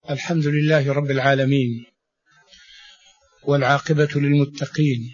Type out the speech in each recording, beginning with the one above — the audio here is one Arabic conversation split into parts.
الحمد لله رب العالمين، والعاقبة للمتقين،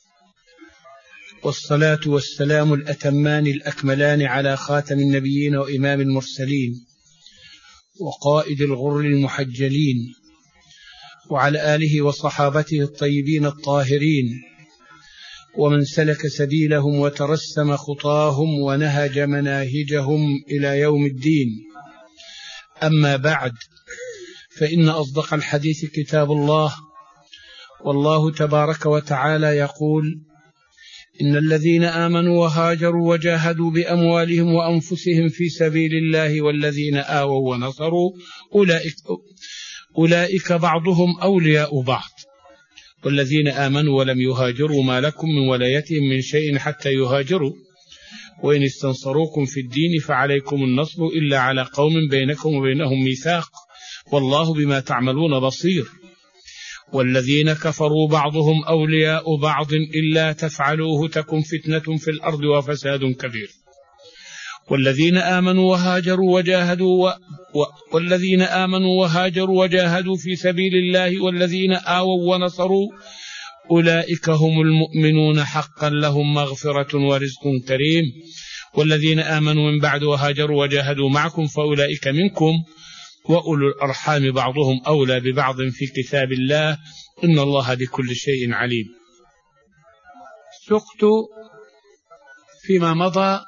والصلاة والسلام الأتمان الأكملان على خاتم النبيين وإمام المرسلين وقائد الغر المحجلين، وعلى آله وصحابته الطيبين الطاهرين، ومن سلك سبيلهم وترسم خطاهم ونهج مناهجهم إلى يوم الدين. أما بعد، فإن أصدق الحديث كتاب الله، والله تبارك وتعالى يقول: إن الذين آمنوا وهاجروا وجاهدوا بأموالهم وأنفسهم في سبيل الله والذين آووا ونصروا أولئك بعضهم أولياء بعض، والذين آمنوا ولم يهاجروا ما لكم من ولايتهم من شيء حتى يهاجروا، وإن استنصروكم في الدين فعليكم النصر إلا على قوم بينكم وبينهم ميثاق، والله بما تعملون بصير. والذين كفروا بعضهم أولياء بعض إلا تفعلوه تكن فتنة في الأرض وفساد كبير. والذين آمنوا وهاجروا وجاهدوا في سبيل الله والذين آووا ونصروا أولئك هم المؤمنون حقا، لهم مغفرة ورزق كريم. والذين آمنوا من بعد وهاجروا وجاهدوا معكم فأولئك منكم، وأولو الأرحام بعضهم أولى ببعض في كتاب الله، إن الله بكل شيء عليم. سقت فيما مضى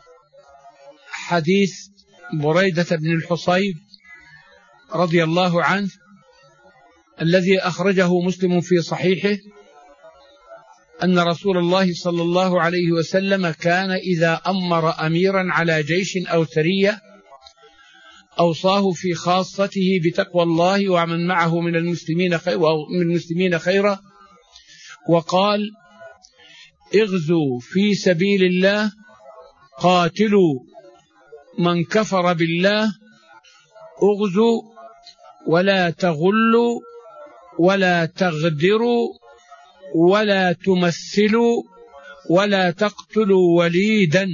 حديث بريدة بن الحصيب رضي الله عنه الذي أخرجه مسلم في صحيحه، أن رسول الله صلى الله عليه وسلم كان إذا أمر أميرا على جيش أو سرية أوصاه في خاصته بتقوى الله ومن معه من المسلمين خيرا، وقال: اغزوا في سبيل الله، قاتلوا من كفر بالله، اغزوا ولا تغلوا ولا تغدروا ولا تمثلوا ولا تقتلوا وليدا.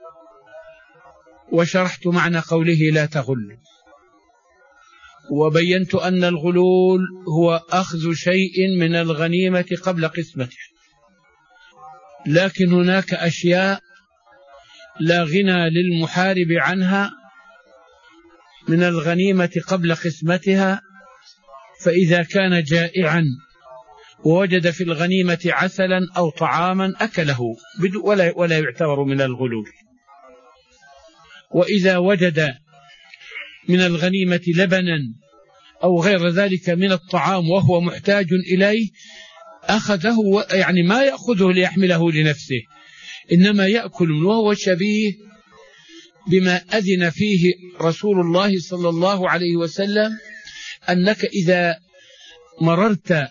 وشرحت معنى قوله لا تغل، وبينت أن الغلول هو أخذ شيء من الغنيمة قبل قسمته، لكن هناك أشياء لا غنى للمحارب عنها من الغنيمة قبل قسمتها، فإذا كان جائعا ووجد في الغنيمة عسلا أو طعاما أكله ولا يعتبر من الغلول. وإذا وجد من الغنيمة لبنا أو غير ذلك من الطعام وهو محتاج إليه أخذه، يعني ما يأخذه ليحمله لنفسه، إنما يأكل منه، وهو شبيه بما أذن فيه رسول الله صلى الله عليه وسلم، أنك إذا مررت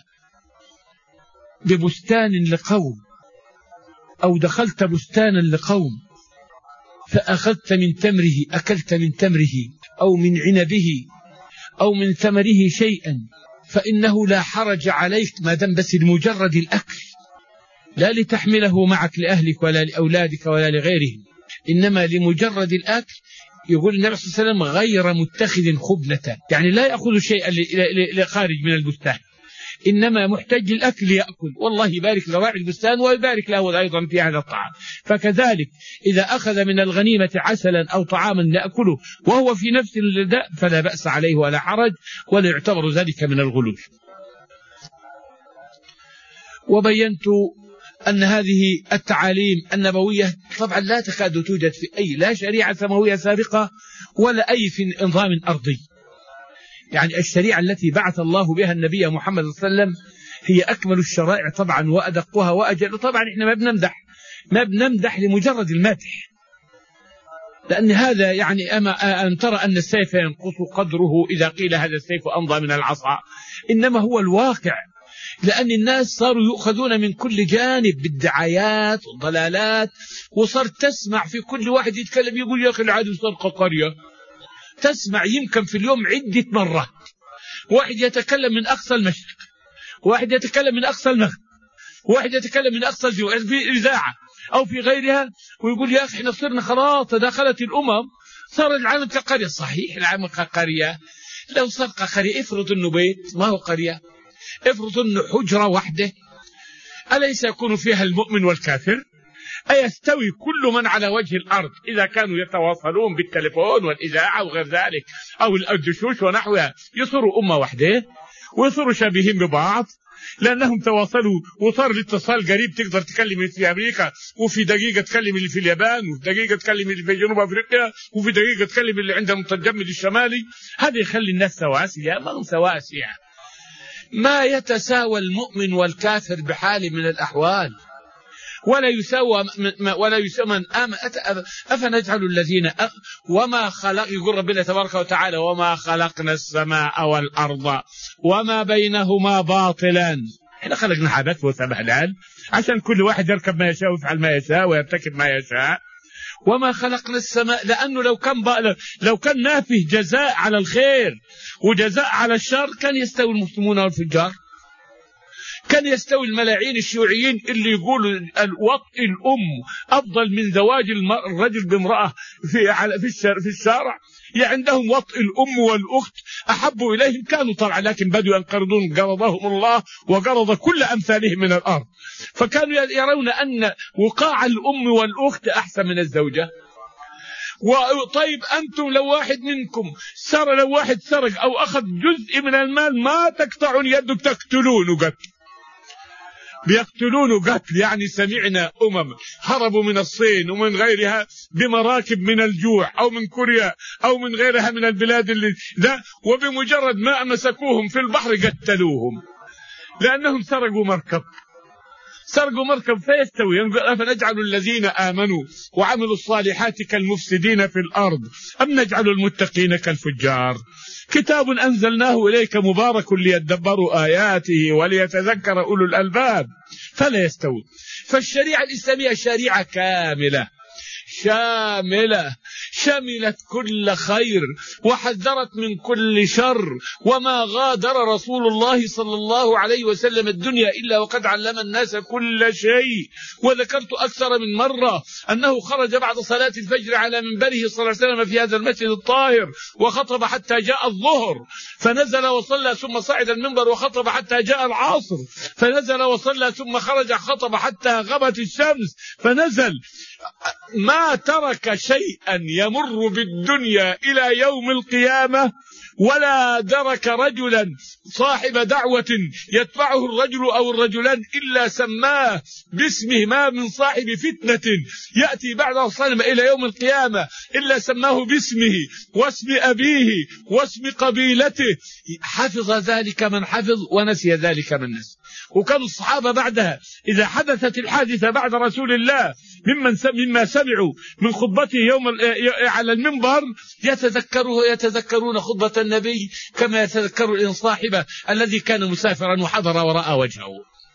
ببستان لقوم أو دخلت بستانا لقوم فأخذت من تمره، أكلت من تمره أو من عنبه أو من ثمره شيئا، فإنه لا حرج عليك ما دام بس لمجرد الأكل، لا لتحمله معك لأهلك ولا لأولادك ولا لغيرهم، إنما لمجرد الأكل. يقول النبي صلى الله عليه وسلم: غير متخذ خبنة، يعني لا يأخذ شيئا لخارج من البستان، إنما محتاج للأكل يأكل، والله يبارك لراعي البستان ويبارك له أيضا في هذا الطعام. فكذلك إذا أخذ من الغنيمة عسلا أو طعاما يأكله وهو في نفس الرداء فلا بأس عليه ولا حرج، ولا يعتبر ذلك من الغلول. وبينت أن هذه التعاليم النبوية طبعا لا تكاد توجد في لا شريعة سماوية سابقة ولا أي في نظام أرضي. يعني الشريعة التي بعث الله بها النبي محمد صلى الله عليه وسلم هي أكمل الشرائع طبعا وأدقها وأجل. طبعا إحنا ما بنمدح لمجرد المدح، لأن هذا يعني أن ترى أن السيف ينقص قدره إذا قيل هذا السيف أمضى من العصا، إنما هو الواقع، لأن الناس صاروا يؤخذون من كل جانب بالدعايات والضلالات، وصرت تسمع في كل واحد يتكلم يقول: يا أخي العدو سرق قرية. تسمع يمكن في اليوم عدة مرات واحد يتكلم من أقصى المشرق، واحد يتكلم من أقصى المغرب، واحد يتكلم من أقصى الجوع في إذاعة أو في غيرها، ويقول: يا أخي احنا صرنا خلاص تداخلت الأمم، صار العالم كقرية. صحيح العالم كقرية، لو سرق قرية، افرض أنه بيت ما هو قرية، افرض أنه حجرة واحدة، أليس يكون فيها المؤمن والكافر؟ أيستوي كل من على وجه الأرض إذا كانوا يتواصلون بالتليفون والإذاعة وغير ذلك أو الدشوش ونحوها يصيروا أمة واحدة ويصيروا شبيهين ببعض؟ لأنهم تواصلوا وصار الاتصال قريب، تقدر تكلم اللي في أمريكا وفي دقيقة تكلم اللي في اليابان وفي دقيقة تكلم اللي في جنوب أفريقيا وفي دقيقة تكلم اللي عندهم التجمد الشمالي. هذا يخلي الناس سواسية، ما هم سواسية. ما يتساوى المؤمن والكافر بحال من الأحوال، ولا يسوى من آمن. أفنجعل الذين وما خلق، يقول ربنا تبارك وتعالى وما خلقنا السماء والأرض وما بينهما باطلا. احنا خلقنا حدث وسبحلال عشان كل واحد يركب ما يشاء ويفعل ما يشاء ويرتكب ما يشاء. وما خلقنا السماء، لأنه لو كان نافه جزاء على الخير وجزاء على الشر كان يستوي المسلمون والفجار، كان يستوي الملاعين الشيوعيين اللي يقولوا وطئ الأم أفضل من زواج الرجل بامرأة في الشارع. عندهم وطئ الأم والأخت أحب إليهم، كانوا طبعا لكن بدوا ينقرضون قرضهم الله وقرض كل أمثالهم من الأرض، فكانوا يرون أن وقاع الأم والأخت أحسن من الزوجة. وطيب أنتم لو واحد منكم لو واحد سرق أو أخذ جزء من المال ما تقطعون يدك، تقتلونه قتل، بيقتلونه قتل. يعني سمعنا هربوا من الصين ومن غيرها بمراكب من الجوع أو من كوريا أو من غيرها من البلاد اللي لا، وبمجرد ما مسكوهم في البحر قتلوهم لأنهم سرقوا مركب. فيستوي. أفنجعل الذين آمنوا وعملوا الصالحات كالمفسدين في الأرض أم نجعل المتقين كالفجار؟ كتاب أنزلناه إليك مبارك ليدبروا آياته وليتذكر أولو الألباب فلا يستوي. فالشريعة الإسلامية شريعة كاملة شاملة، شملت كل خير وحذرت من كل شر، وما غادر رسول الله صلى الله عليه وسلم الدنيا إلا وقد علم الناس كل شيء. وذكرت أكثر من مرة أنه خرج بعد صلاة الفجر على منبره صلى الله عليه وسلم في هذا المسجد الطاهر وخطب حتى جاء الظهر، فنزل وصلى ثم صعد المنبر وخطب حتى جاء العصر، فنزل وصلى ثم خرج خطب حتى غبت الشمس، فنزل. ما ترك شيئا يمر بالدنيا إلى يوم القيامة ولا درك رجلا صاحب دعوة يتبعه الرجل أو الرجلان إلا سماه باسمه. ما من صاحب فتنة يأتي بعد صلم إلى يوم القيامة إلا سماه باسمه واسم أبيه واسم قبيلته. حفظ ذلك من حفظ ونسي ذلك من نسي. وكان الصحابة بعدها إذا حدثت الحادثة بعد رسول الله مما سمعوا من خطبته يوم على المنبر يتذكرون خطبة النبي كما يتذكر الإنسان صاحبه الذي كان مسافرا وحضر وراء وجهه.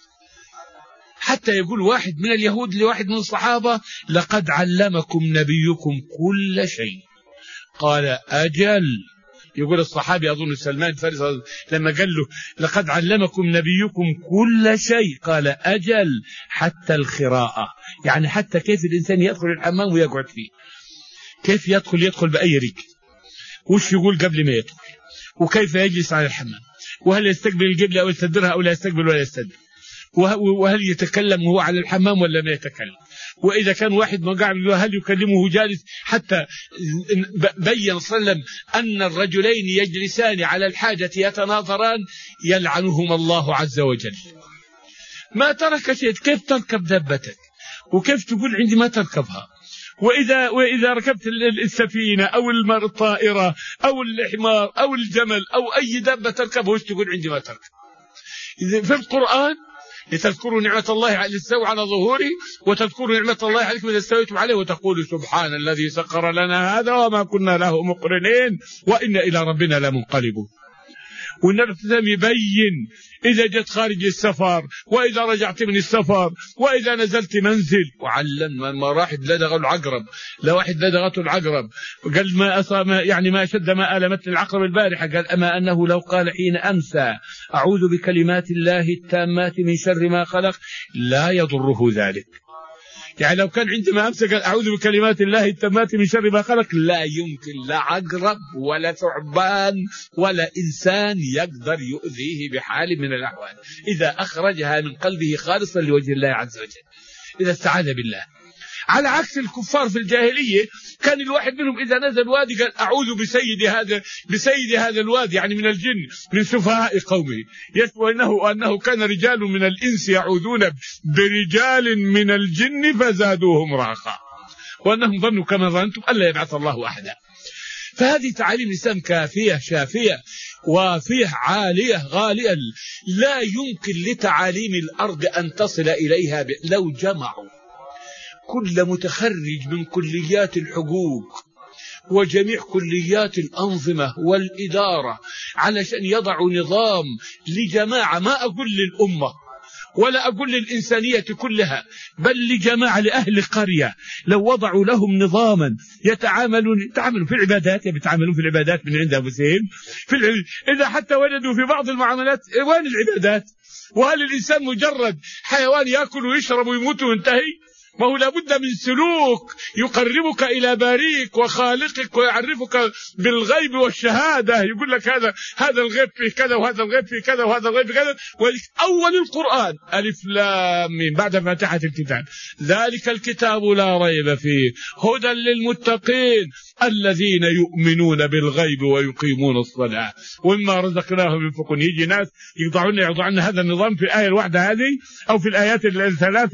حتى يقول واحد من اليهود لواحد من الصحابة لقد علمكم نبيكم كل شيء. قال أجل. يقول الصحابي أظن سلمان فارس لما قال له لقد علمكم نبيكم كل شيء قال أجل حتى الخراءة، يعني حتى كيف الإنسان يدخل الحمام ويقعد فيه، كيف يدخل بأي رجل، وش يقول قبل ما يدخل، وكيف يجلس على الحمام، وهل يستقبل القبلة أو يستدبرها أو لا يستقبل ولا يستدبر، وهل يتكلم وهو على الحمام ولا ما يتكلم، وإذا كان واحد مقاعد هل يكلمه جالس. حتى بين صلى الله عليه وسلم أن الرجلين يجلسان على الحاجة يتناظران يلعنهما الله عز وجل. ما ترك شيء. كيف تركب دابتك وكيف تقول عندي ما تركبها؟ وإذا ركبت السفينة أو الطائرة أو الحمار أو الجمل أو أي دابة تركبه وش تقول عندي ما تركب؟ في القرآن لتذكروا نعمة الله على استوى على ظهوري وتذكروا نعمة الله عليكم إذا استويتم عليه وتقولوا سبحان الذي سخر لنا هذا وما كنا له مقرنين وإنا إلى ربنا لمنقلبون. والنبي يبين إذا جت خارج السفر وإذا رجعت من السفر وإذا نزلت منزل. وعلم ما راح لدغه العقرب، لا واحد لدغته العقرب قال ما أصاب يعني ما شد ما آلمت العقرب البارحة، قال أما أنه لو قال حين أمسى أعوذ بكلمات الله التامات من شر ما خلق لا يضره ذلك. يعني لو كان عندما أمسك أعوذ بكلمات الله التامات من شر ما خلق، لا يمكن لا عقرب ولا ثعبان ولا إنسان يقدر يؤذيه بحال من الأحوال إذا أخرجها من قلبه خالصا لوجه الله عز وجل، إذا استعاذ بالله. على عكس الكفار في الجاهلية، كان الواحد منهم إذا نزل وادي قال أعوذ بسيد هذا الوادي، يعني من الجن، من سفهاء قومه. يشبه أنه كان رجال من الإنس يعوذون برجال من الجن فزادوهم رهقا، وأنهم ظنوا كما ظننتم ألا يبعث الله أحدا. فهذه تعاليم الإسلام كافية شافية وافية عالية غالية، لا يمكن لتعاليم الأرض أن تصل إليها لو جمعوا كل متخرج من كليات الحقوق وجميع كليات الأنظمة والإدارة علشان يضعوا نظام لجماعة، ما أقول للأمة ولا أقول للإنسانية كلها، بل لجماعة لأهل قرية، لو وضعوا لهم نظاما يتعاملوا في العبادات، يتعاملون في العبادات من عند أنفسهم، إذا حتى وجدوا في بعض المعاملات وين العبادات؟ وهل الإنسان مجرد حيوان يأكل ويشرب ويموت وينتهي؟ ما هو لابد من سلوك يقربك إلى باريك وخالقك ويعرفك بالغيب والشهادة. يقول لك هذا الغيب فيه كذا وهذا الغيب فيه كذا وهذا الغيب فيه كذا. أول القرآن ألف لام ميم بعد فاتحة الكتاب، ذلك الكتاب لا ريب فيه هدى للمتقين الذين يؤمنون بالغيب ويقيمون الصلاة ومما رزقناهم ينفقون. يجي ناس يضعون هذا النظام في الآية الواحدة هذه أو في الآيات الثلاث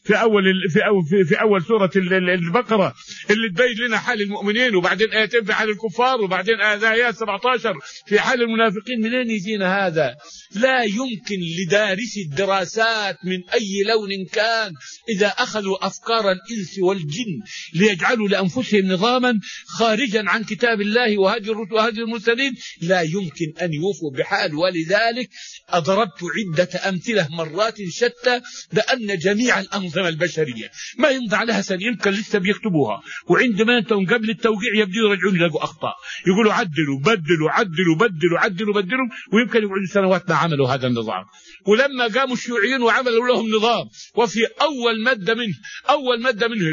في أول سورة البقرة اللي تبين لنا حال المؤمنين، وبعدين آيتين في حال الكفار، وبعدين آيات 17 في حال المنافقين. منين يجينا هذا؟ لا يمكن لدارسي الدراسات من أي لون كان إذا أخذوا أفكار الإنس والجن ليجعلوا لأنفسهم نظاما خارجا عن كتاب الله وهدي الرسل وهدي المرسلين، لا يمكن أن يوفوا بحال. ولذلك أضربت عدة أمثلة مرات شتى بأن جميع الأنظمة البشرية ما يمضي عليها سنة يمكن لسه بيكتبوها، وعندما أنتم قبل التوقيع يبدأوا يرجعون يلاقوا أخطاء، يقولوا عدلوا بدلوا عدلوا بدلوا عدلوا بدلوا، ويمكن يقعدوا سنوات ما عملوا هذا النظام. ولما قاموا الشيوعيين وعملوا لهم نظام، وفي أول مادة منه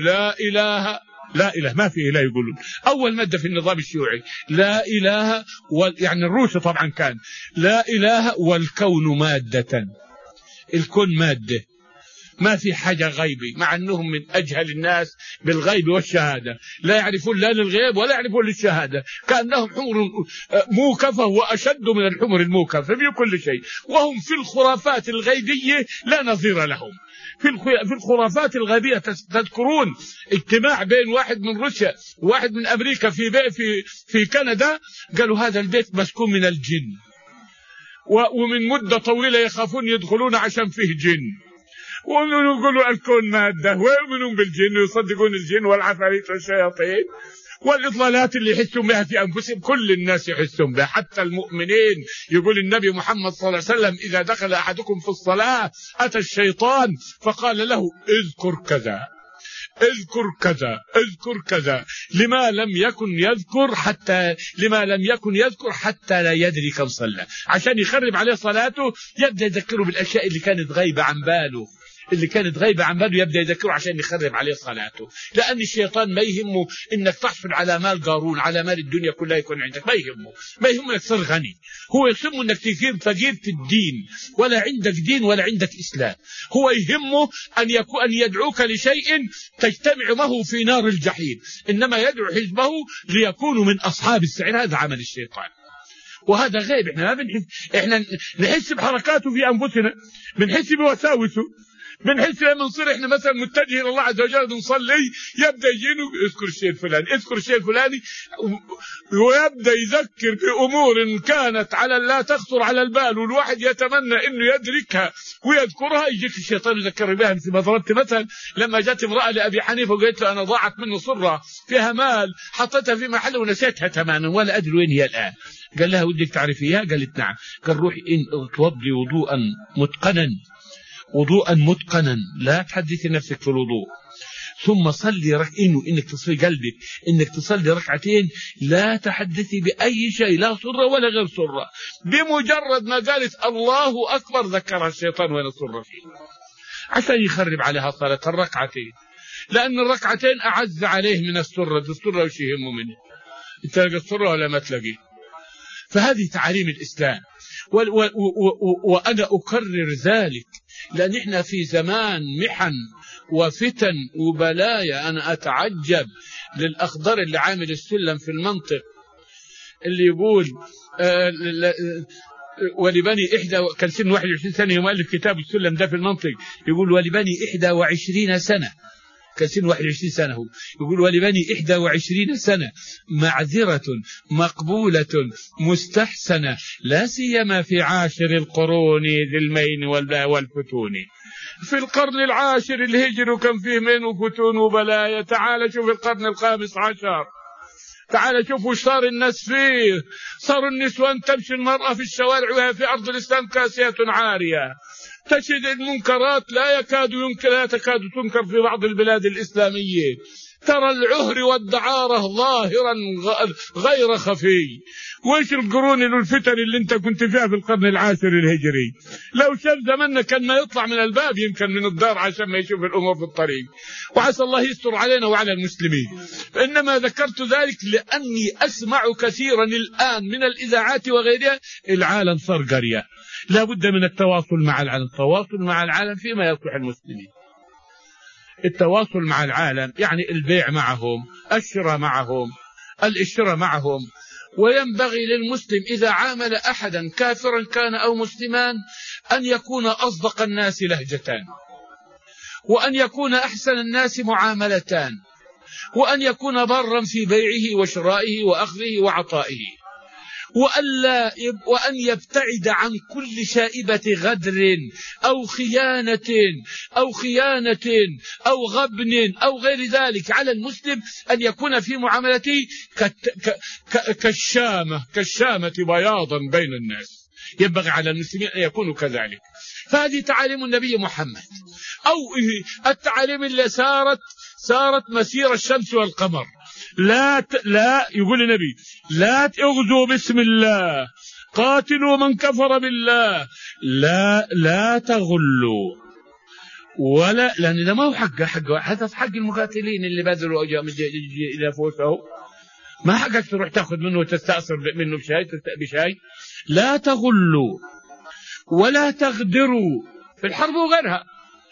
لا إله ما فيه لا يقولون أول مادة في النظام الشيوعي لا إله يعني الروس طبعا كان لا إله والكون مادة، الكون مادة ما في حاجة غيبي، مع أنهم من أجهل الناس بالغيب والشهادة، لا يعرفون لا للغيب ولا يعرفون للشهادة، كأنهم حمر موكفة وأشد من الحمر الموكفة في كل شيء، وهم في الخرافات الغيبية لا نظير لهم. في الخرافات الغيبية تذكرون اجتماع بين واحد من روسيا وواحد من أمريكا في كندا، قالوا هذا البيت مسكون من الجن، ومن مدة طويلة يخافون يدخلون عشان فيه جن، ويقولوا الكون مادة، ويؤمنون بالجن ويصدقون الجن والعفاريت والشياطين والإضلالات اللي يحسون بها في أنفسهم. كل الناس يحسون بها حتى المؤمنين. يقول النبي محمد صلى الله عليه وسلم إذا دخل أحدكم في الصلاة أتى الشيطان فقال له اذكر كذا اذكر كذا اذكر كذا، لما لم يكن يذكر حتى لا يدري كم صلى، عشان يخرب عليه صلاته يبدأ يذكره بالأشياء اللي كانت غايبة عن باله يبدأ يذكره عشان يخرب عليه صلاته. لأن الشيطان ما يهمه إنك تحصل على مال قارون، على مال الدنيا كلها يكون عندك، ما يهمه إنك تصير غني، هو يهمه إنك تكون فقير في الدين، ولا عندك دين ولا عندك إسلام. هو يهمه أن يدعوك لشيء تجتمع معه في نار الجحيم، إنما يدعو حزبه ليكونوا من أصحاب السعير. هذا عمل الشيطان، وهذا غيب. احنا نحس بحركاته في أنفسنا، بنحس بوساوسه، بنحس لما نصير احنا مثلا متجهين الى الله عز وجل بنصلي، يبدا يجينا اذكر الشيء الفلاني ويبدا يذكر بامور كانت لا تخطر على البال، والواحد يتمنى انه يدركها ويذكرها. يجيك الشيطان يذكر بها. مثل ما ضربت مثلا لما جت امراه لابي حنيفه وقالت له انا ضاعت منه صره فيها مال حطيتها في محل ونسيتها تماما ولا ادري وين هي الان. قال لها ودك تعرفيها؟ قالت نعم. قال روحي توضي وضوءا متقنا لا تحدثي نفسك في الوضوء، ثم صلي انك تصفي قلبك انك تصلي ركعتين لا تحدثي باي شيء لا سره ولا غير سره. بمجرد ما قالت الله اكبر ذكرها الشيطان وين السره فيه عشان يخرب عليها صلاه الركعتين. لأن الركعتين أعز عليه من السرة وش يهمه منه؟ تلاقي السرة ولا ما تلاقيه؟ فهذه تعاليم الإسلام. وأنا أكرر ذلك لأن إحنا في زمان محن وفتن وبلايا. أنا أتعجب للأخضر اللي عامل السلم في المنطق اللي يقول ولبني كان سن 21 سنة يؤلف كتاب السلم ده في المنطق، يقول ولبني 21 سنة، كان سن 21 سنة هو يقول ولبني 21 سنة معذرة مقبولة مستحسنة لا سيما في عاشر القرون ذي المين والفتون. في القرن العاشر الهجري كان فيه مين وفتون وبلايا. تعال شوف القرن الخامس عشر، تعال شوفوا وش صار الناس فيه. صاروا النسوان تمشي المرأة في الشوارع وهي في أرض الإسلام كاسية عارية، تجد المنكرات لا تكاد تنكر في بعض البلاد الإسلامية. ترى العهر والدعارة ظاهرا غير خفي. وإيش القرون والفتن اللي انت كنت فيها في القرن العاشر الهجري؟ لو شاف زماننا كان ما يطلع من الباب يمكن من الدار عشان ما يشوف الأمور في الطريق. وعسى الله يستر علينا وعلى المسلمين. إنما ذكرت ذلك لأني أسمع كثيرا الآن من الإذاعات وغيرها العالم صار قرية. لا بد من التواصل مع العالم. التواصل مع العالم فيما يصلح المسلمين. التواصل مع العالم يعني البيع معهم، الشراء معهم، الاشتراء معهم. وينبغي للمسلم إذا عامل أحدا كافرا كان أو مسلمان أن يكون أصدق الناس لهجة، وأن يكون أحسن الناس معاملة، وأن يكون برا في بيعه وشرائه وأخذه وعطائه، وأن يبتعد عن كل شائبة غدر أو خيانة أو غبن أو غير ذلك. على المسلم أن يكون في معاملته كالشامة بياضا بين الناس. ينبغي على المسلمين أن يكونوا كذلك. فهذه تعاليم النبي محمد، أو التعاليم اللي سارت مسير الشمس والقمر. لا يقول النبي لا تغزوا باسم الله، قاتلوا من كفر بالله، لا تغلوا ولا، لأن ده ما هو حق هذا حق المقاتلين اللي بذلوا إلى فوسه. ما حقك تروح تأخذ منه وتستأثر منه بشيء. لا تغلوا ولا تغدروا في الحرب وغيرها،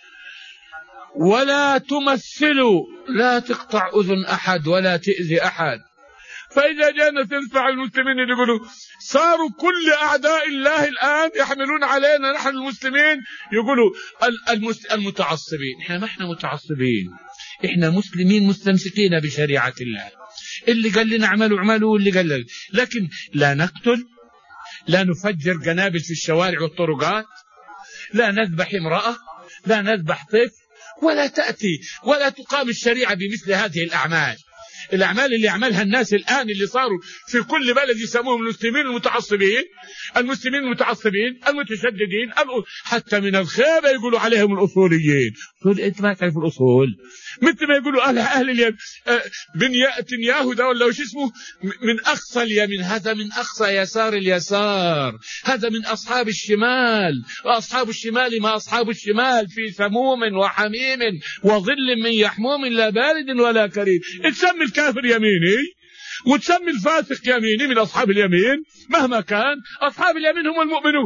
ولا تمثلوا، لا تقطع أذن أحد ولا تأذي أحد. فإذا جاءنا تنفع المسلمين اللي يقولوا صاروا كل أعداء الله الآن يحملون علينا نحن المسلمين، يقولوا المتعصبين. إحنا ما إحنا متعصبين، إحنا مسلمين مستمسكين بشريعة الله. اللي قال لنا اعملوا واللي قال لنا، لكن لا نقتل، لا نفجر قنابل في الشوارع والطرقات، لا نذبح امرأة، لا نذبح طفل، ولا تقام الشريعة بمثل هذه الأعمال اللي يعملها الناس الآن، اللي صاروا في كل بلد يسموهم المسلمين المتعصبين المتشددين، حتى من الخيبة يقولوا عليهم الأصوليين. أنت ما تعرف الأصول، مثل ما يقولوا أهل نتنياهو ده ولا وش اسمه، من أقصى اليمين، هذا من أقصى يسار اليسار، هذا من أصحاب الشمال، وأصحاب الشمال ما أصحاب الشمال في سموم وحميم وظل من يحموم لا بارد ولا كريم. تسمي الكافر يميني وتسمي الفاسق يميني من أصحاب اليمين، مهما كان أصحاب اليمين هم المؤمنون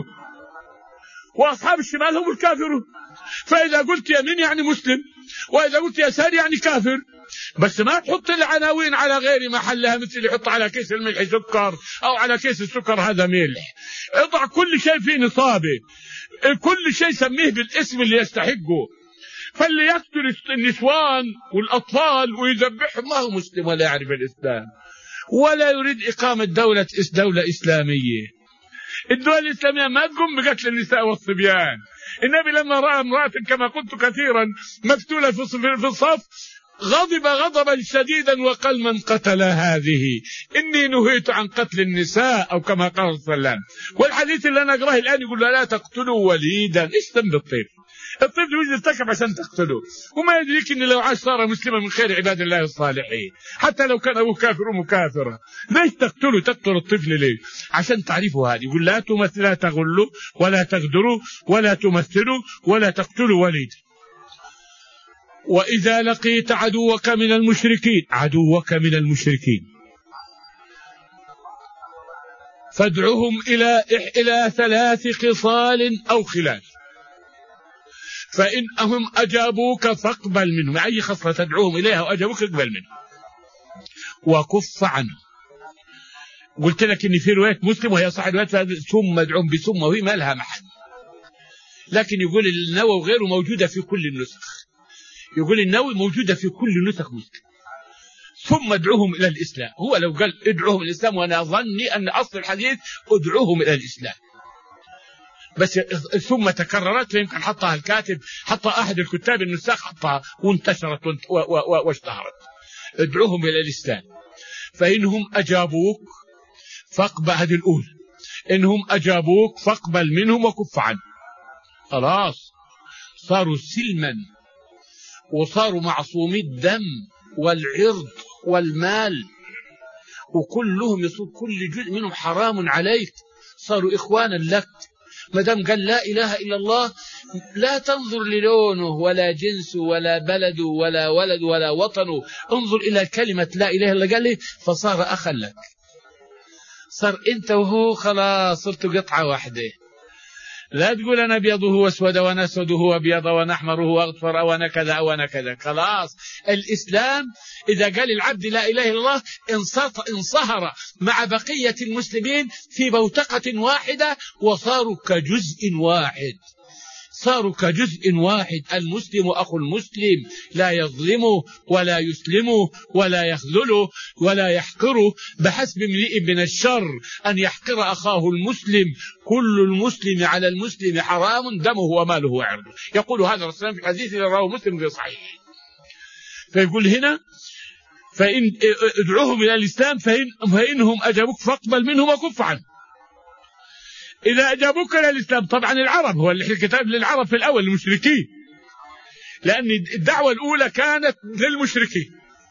وأصحاب الشمال هم الكافرون. فإذا قلت يمين يعني مسلم، وإذا قلت يسار يعني كافر. بس ما تحط العناوين على غير محلها، مثل يحط على كيس الملح سكر أو على كيس السكر هذا ملح. اضع كل شيء في نصابه، كل شيء سميه بالاسم اللي يستحقه. فاللي يقتل النسوان والأطفال ويذبحهم ما هو مسلم ولا يعرف الإسلام ولا يريد إقامة دولة إسلامية. الدولة الإسلامية ما تقوم بقتل النساء والصبيان. النبي لما رأى امرأة كما قلت كثيرا مقتولة في الصف غضب غضبا شديدا وقال من قتل هذه إني نهيت عن قتل النساء، أو كما قال صلى الله عليه وسلم. والحديث اللي أنا أقراه الآن يقول لا تقتلوا وليدا. إيش ذنب الطفل يجي يرتكب عشان تقتله، وما يدريك ان لو عاش صار مسلما من خير عباد الله الصالحين، حتى لو كان ابوه كافر وامه كافره. ليش تقتل الطفل ليه؟ عشان تعرفوا هذه. يقول لا تغلوا ولا تغدروا ولا تمثلوا ولا تقتلوا وليدا. وإذا لقيت عدوك من المشركين فادعهم إلى 3 خصال أو خلال، فإنهم أجابوك فاقبل منهم. أي خصلة تدعوهم إليها وأجابوك اقبل منهم وكف عنهم. قلت لك إن في رواية مسلم وهي صحيح رواية ثم ادعوهم بثم، وهي ما لها محل، لكن يقول النووي غيره موجودة في كل النسخ، يقول النووي موجودة في كل نسخ مسلم. ثم ادعوهم إلى الإسلام، هو لو قال ادعوهم إلى الإسلام، وأنا ظني أن أصل الحديث ادعوهم إلى الإسلام، بس ثم تكررت، فيمكن حطها الكاتب، حطها أحد الكتاب النساخ، حطها وانتشرت واشتهرت. ادعوهم إلى الإسلام فإنهم أجابوك فاقبل، هذه الأولى، إنهم أجابوك فاقبل منهم وكف عنهم. خلاص صاروا سلما، وصاروا معصومي الدم والعرض والمال، وكلهم يصير كل جزء منهم حرام عليك، صاروا إخوانا لك. ما دام قال لا إله إلا الله، لا تنظر للونه ولا جنسه ولا بلده ولا ولد ولا وطنه، انظر إلى كلمة لا إله إلا الله، قال لي فصار أخا لك، صار أنت وهو خلاص صرت قطعة واحدة. لا تقول أنا أبيضه وأسود وأنا أسوده وأبيض وأنا أحمره وأغفر وأنا كذا وأنا كذا. خلاص الإسلام إذا قال العبد لا إله إلا الله انصهر مع بقية المسلمين في بوتقة واحدة، وصاروا كجزء واحد، صاروا كجزء واحد. المسلم أخو المسلم، لا يظلمه ولا يسلمه ولا يخذله ولا يحقره. بحسب امرئ من الشر أن يحقر أخاه المسلم، كل المسلم على المسلم حرام دمه وماله وعرضه. يقول هذا الرسول في الحديث الذي رواه مسلم في صحيح. فيقول هنا فإن ادعوهم إلى الإسلام فإنهم أجابوك فاقبل منهم وكف عنهم. إذا أجابوك إلى الإسلام، طبعا العرب، هو الكتاب للعرب في الأول، المشركين، لأن الدعوة الأولى كانت للمشركين،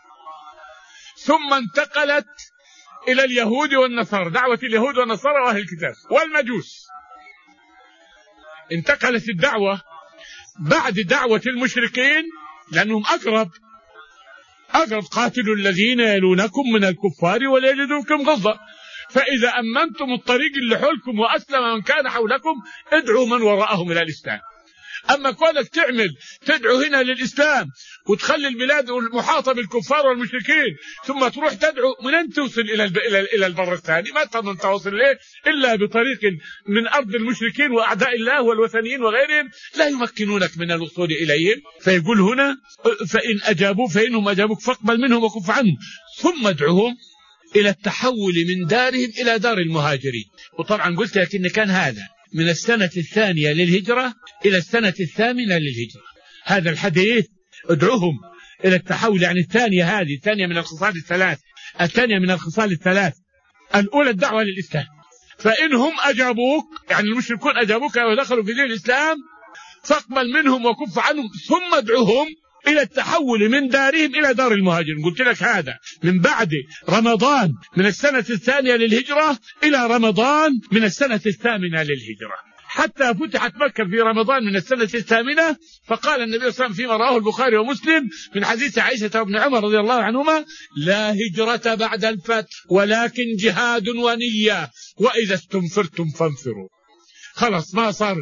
ثم انتقلت إلى اليهود والنصارى، دعوة اليهود والنصارى وأهل الكتاب والمجوس. انتقلت الدعوة بعد دعوة المشركين لأنهم أقرب، قاتلوا الذين يلونكم من الكفار ولا يجدونكم غلظة، فإذا أمنتم الطريق اللي حولكم وأسلم من كان حولكم ادعوا من وراءهم إلى الإسلام. أما كونك تدعو هنا للإسلام وتخلي البلاد المحاطة بالكفار والمشركين، ثم تروح تدعو من توصل إلى البر الثاني، ما تظن توصل ليه إلا بطريق من أرض المشركين وأعداء الله والوثنيين وغيرهم، لا يمكنونك من الوصول إليهم. فيقول هنا فإنهم أجابوك فاقبل منهم وكف عنهم، ثم ادعوهم إلى التحول من دارهم إلى دار المهاجرين. وطبعا قلت لك إن كان هذا من السنة 2 للهجرة إلى السنة 8 للهجرة. هذا الحديث ادعوهم إلى التحول، يعني الثانية، هذه الثانية من الخصال الثلاث، الثانية من الخصال الثلاث. الأولى الدعوة للإسلام، فإنهم أجابوك، يعني المشركون أجابوك ودخلوا في دين الإسلام، فاقبل منهم وكف عنهم، ثم ادعوهم إلى التحول من دارهم إلى دار المهاجرين. قلت لك هذا من بعد رمضان من السنة 2 للهجرة إلى رمضان من السنة 8 للهجرة، حتى فتحت مكة في رمضان من السنة 8. فقال النبي صلى الله عليه وسلم فيما رواه البخاري ومسلم من حديث عائشة وابن عمر رضي الله عنهما: لا هجرة بعد الفتح ولكن جهاد ونية، وإذا استنفرتم فانفروا. خلاص ما صار،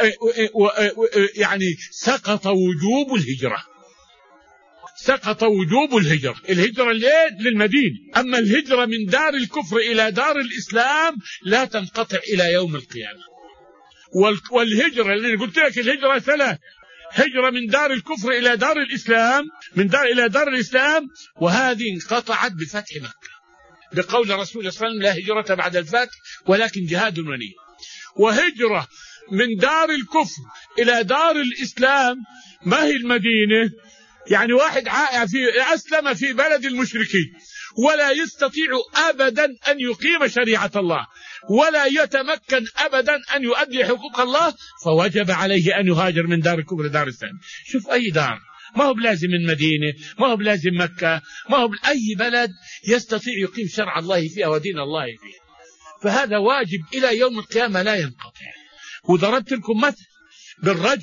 يعني سقط وجوب الهجرة، سقط وجوب الهجرة للمدينة. أما الهجرة من دار الكفر إلى دار الإسلام لا تنقطع إلى يوم القيامة. والهجرة اللي قلت لك الهجرة 3: هجرة من دار الكفر إلى دار الإسلام، من دار إلى دار الإسلام، وهذه انقطعت بفتح مكة بقول رسول الله صلى الله عليه وسلم: لا هجرة بعد الفتح ولكن جهاد ونية. وهجرة من دار الكفر إلى دار الإسلام ما هي المدينة، يعني واحد أسلم في بلد المشركين ولا يستطيع أبدا أن يقيم شريعة الله ولا يتمكن أبدا أن يؤدي حقوق الله، فوجب عليه أن يهاجر من دار الكفر دار الإسلام. شوف أي دار، ما هو بلازم المدينة، ما هو بلازم مكة، ما هو أي بلد يستطيع يقيم شرع الله فيها ودين الله فيها، فهذا واجب إلى يوم القيامة لا ينقطع. وضربت لكم مثل بالرجل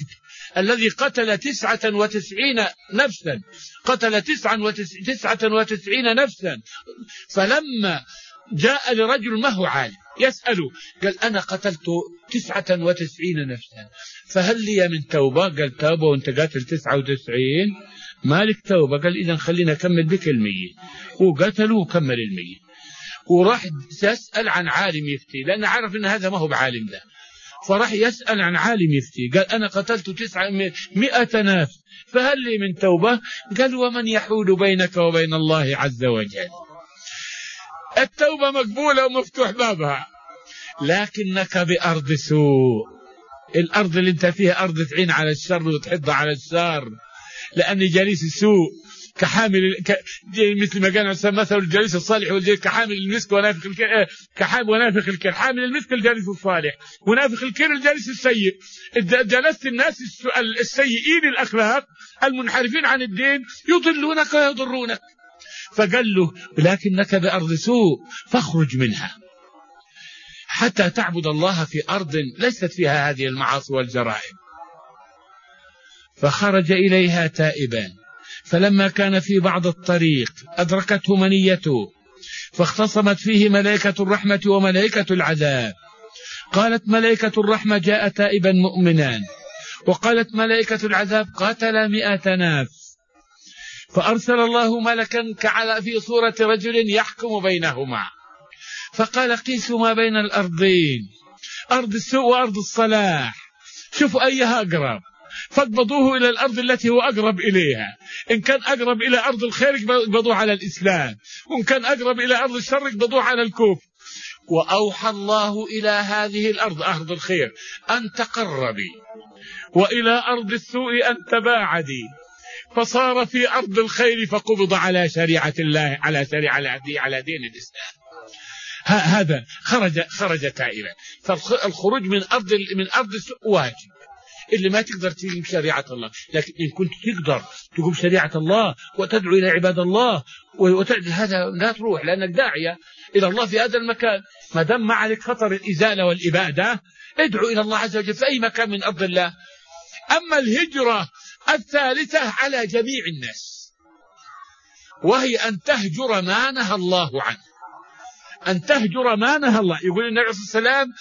الذي قتل 99 نفسا، قتل 99 نفسا. فلما جاء لرجل ما هو عالم يسأله قال أنا قتلت 99 نفسا فهل لي من توبة؟ قال توبة وانت قاتل 99 مالك توبة. قال إذن خلينا أكمل بك 100. وقتلوا وكمل 100. وراح يسأل عن عالم يفتي لأن عرف أن هذا ما هو بعالم له، فراح يسأل عن عالم يفتي قال أنا قتلت 900 نفس فهل لي من توبة؟ قال ومن يحول بينك وبين الله عز وجل؟ التوبة مقبولة ومفتوح بابها، لكنك بأرض سوء. الأرض اللي انت فيها أرض تعين على الشر وتحض على الشر، لأن جليس السوء كحامل مثل ما قال مثل الجليس الصالح والجليس كحامل المسك ونافخ الكير، ونافخ الكير. حامل المسك الجليس الصالح، ونافخ الكير الجليس السيء. جلست الناس السيئين الأخلاق المنحرفين عن الدين يضلونك ويضرونك. فقال له لكنك بأرض سوء فاخرج منها حتى تعبد الله في أرض ليست فيها هذه المعاصي والجرائم. فخرج إليها تائبا، فلما كان في بعض الطريق أدركته منيته، فاختصمت فيه ملائكة الرحمة وملائكة العذاب. قالت ملائكة الرحمة جاء تائبا مؤمنا، وقالت ملائكة العذاب قتل 100 نفس. فأرسل الله ملكا في صورة رجل يحكم بينهما، فقال قيسوا ما بين الأرضين، أرض السوء وأرض الصلاح، شوفوا أيها أقرب، فاقبضوه إلى الأرض التي هو أقرب إليها. إن كان أقرب إلى أرض الخير اقبضوه على الإسلام، وإن كان أقرب إلى أرض الشر اقبضوه على الكفر. وأوحى الله إلى هذه الأرض أرض الخير أن تقربي، وإلى أرض السوء أن تباعدي. فصار في أرض الخير فقبض على شريعة الله، على دين الإسلام. هذا خرج تائبا. فالخروج من أرض السوء واجب، اللي ما تقدر تقوم شريعة الله. لكن إن كنت تقدر تقوم شريعة الله وتدعو إلى عباد الله هذا لا تروح، لأنك داعية إلى الله في هذا المكان. ما دام ما عليك خطر الإزالة والإبادة ادعو إلى الله عز وجل في أي مكان من أرض الله. أما الهجرة الثالثة على جميع الناس، وهي أن تهجر ما نهى الله عنه، أن تهجر ما نهى الله. يقول النبي صلى الله عليه وسلم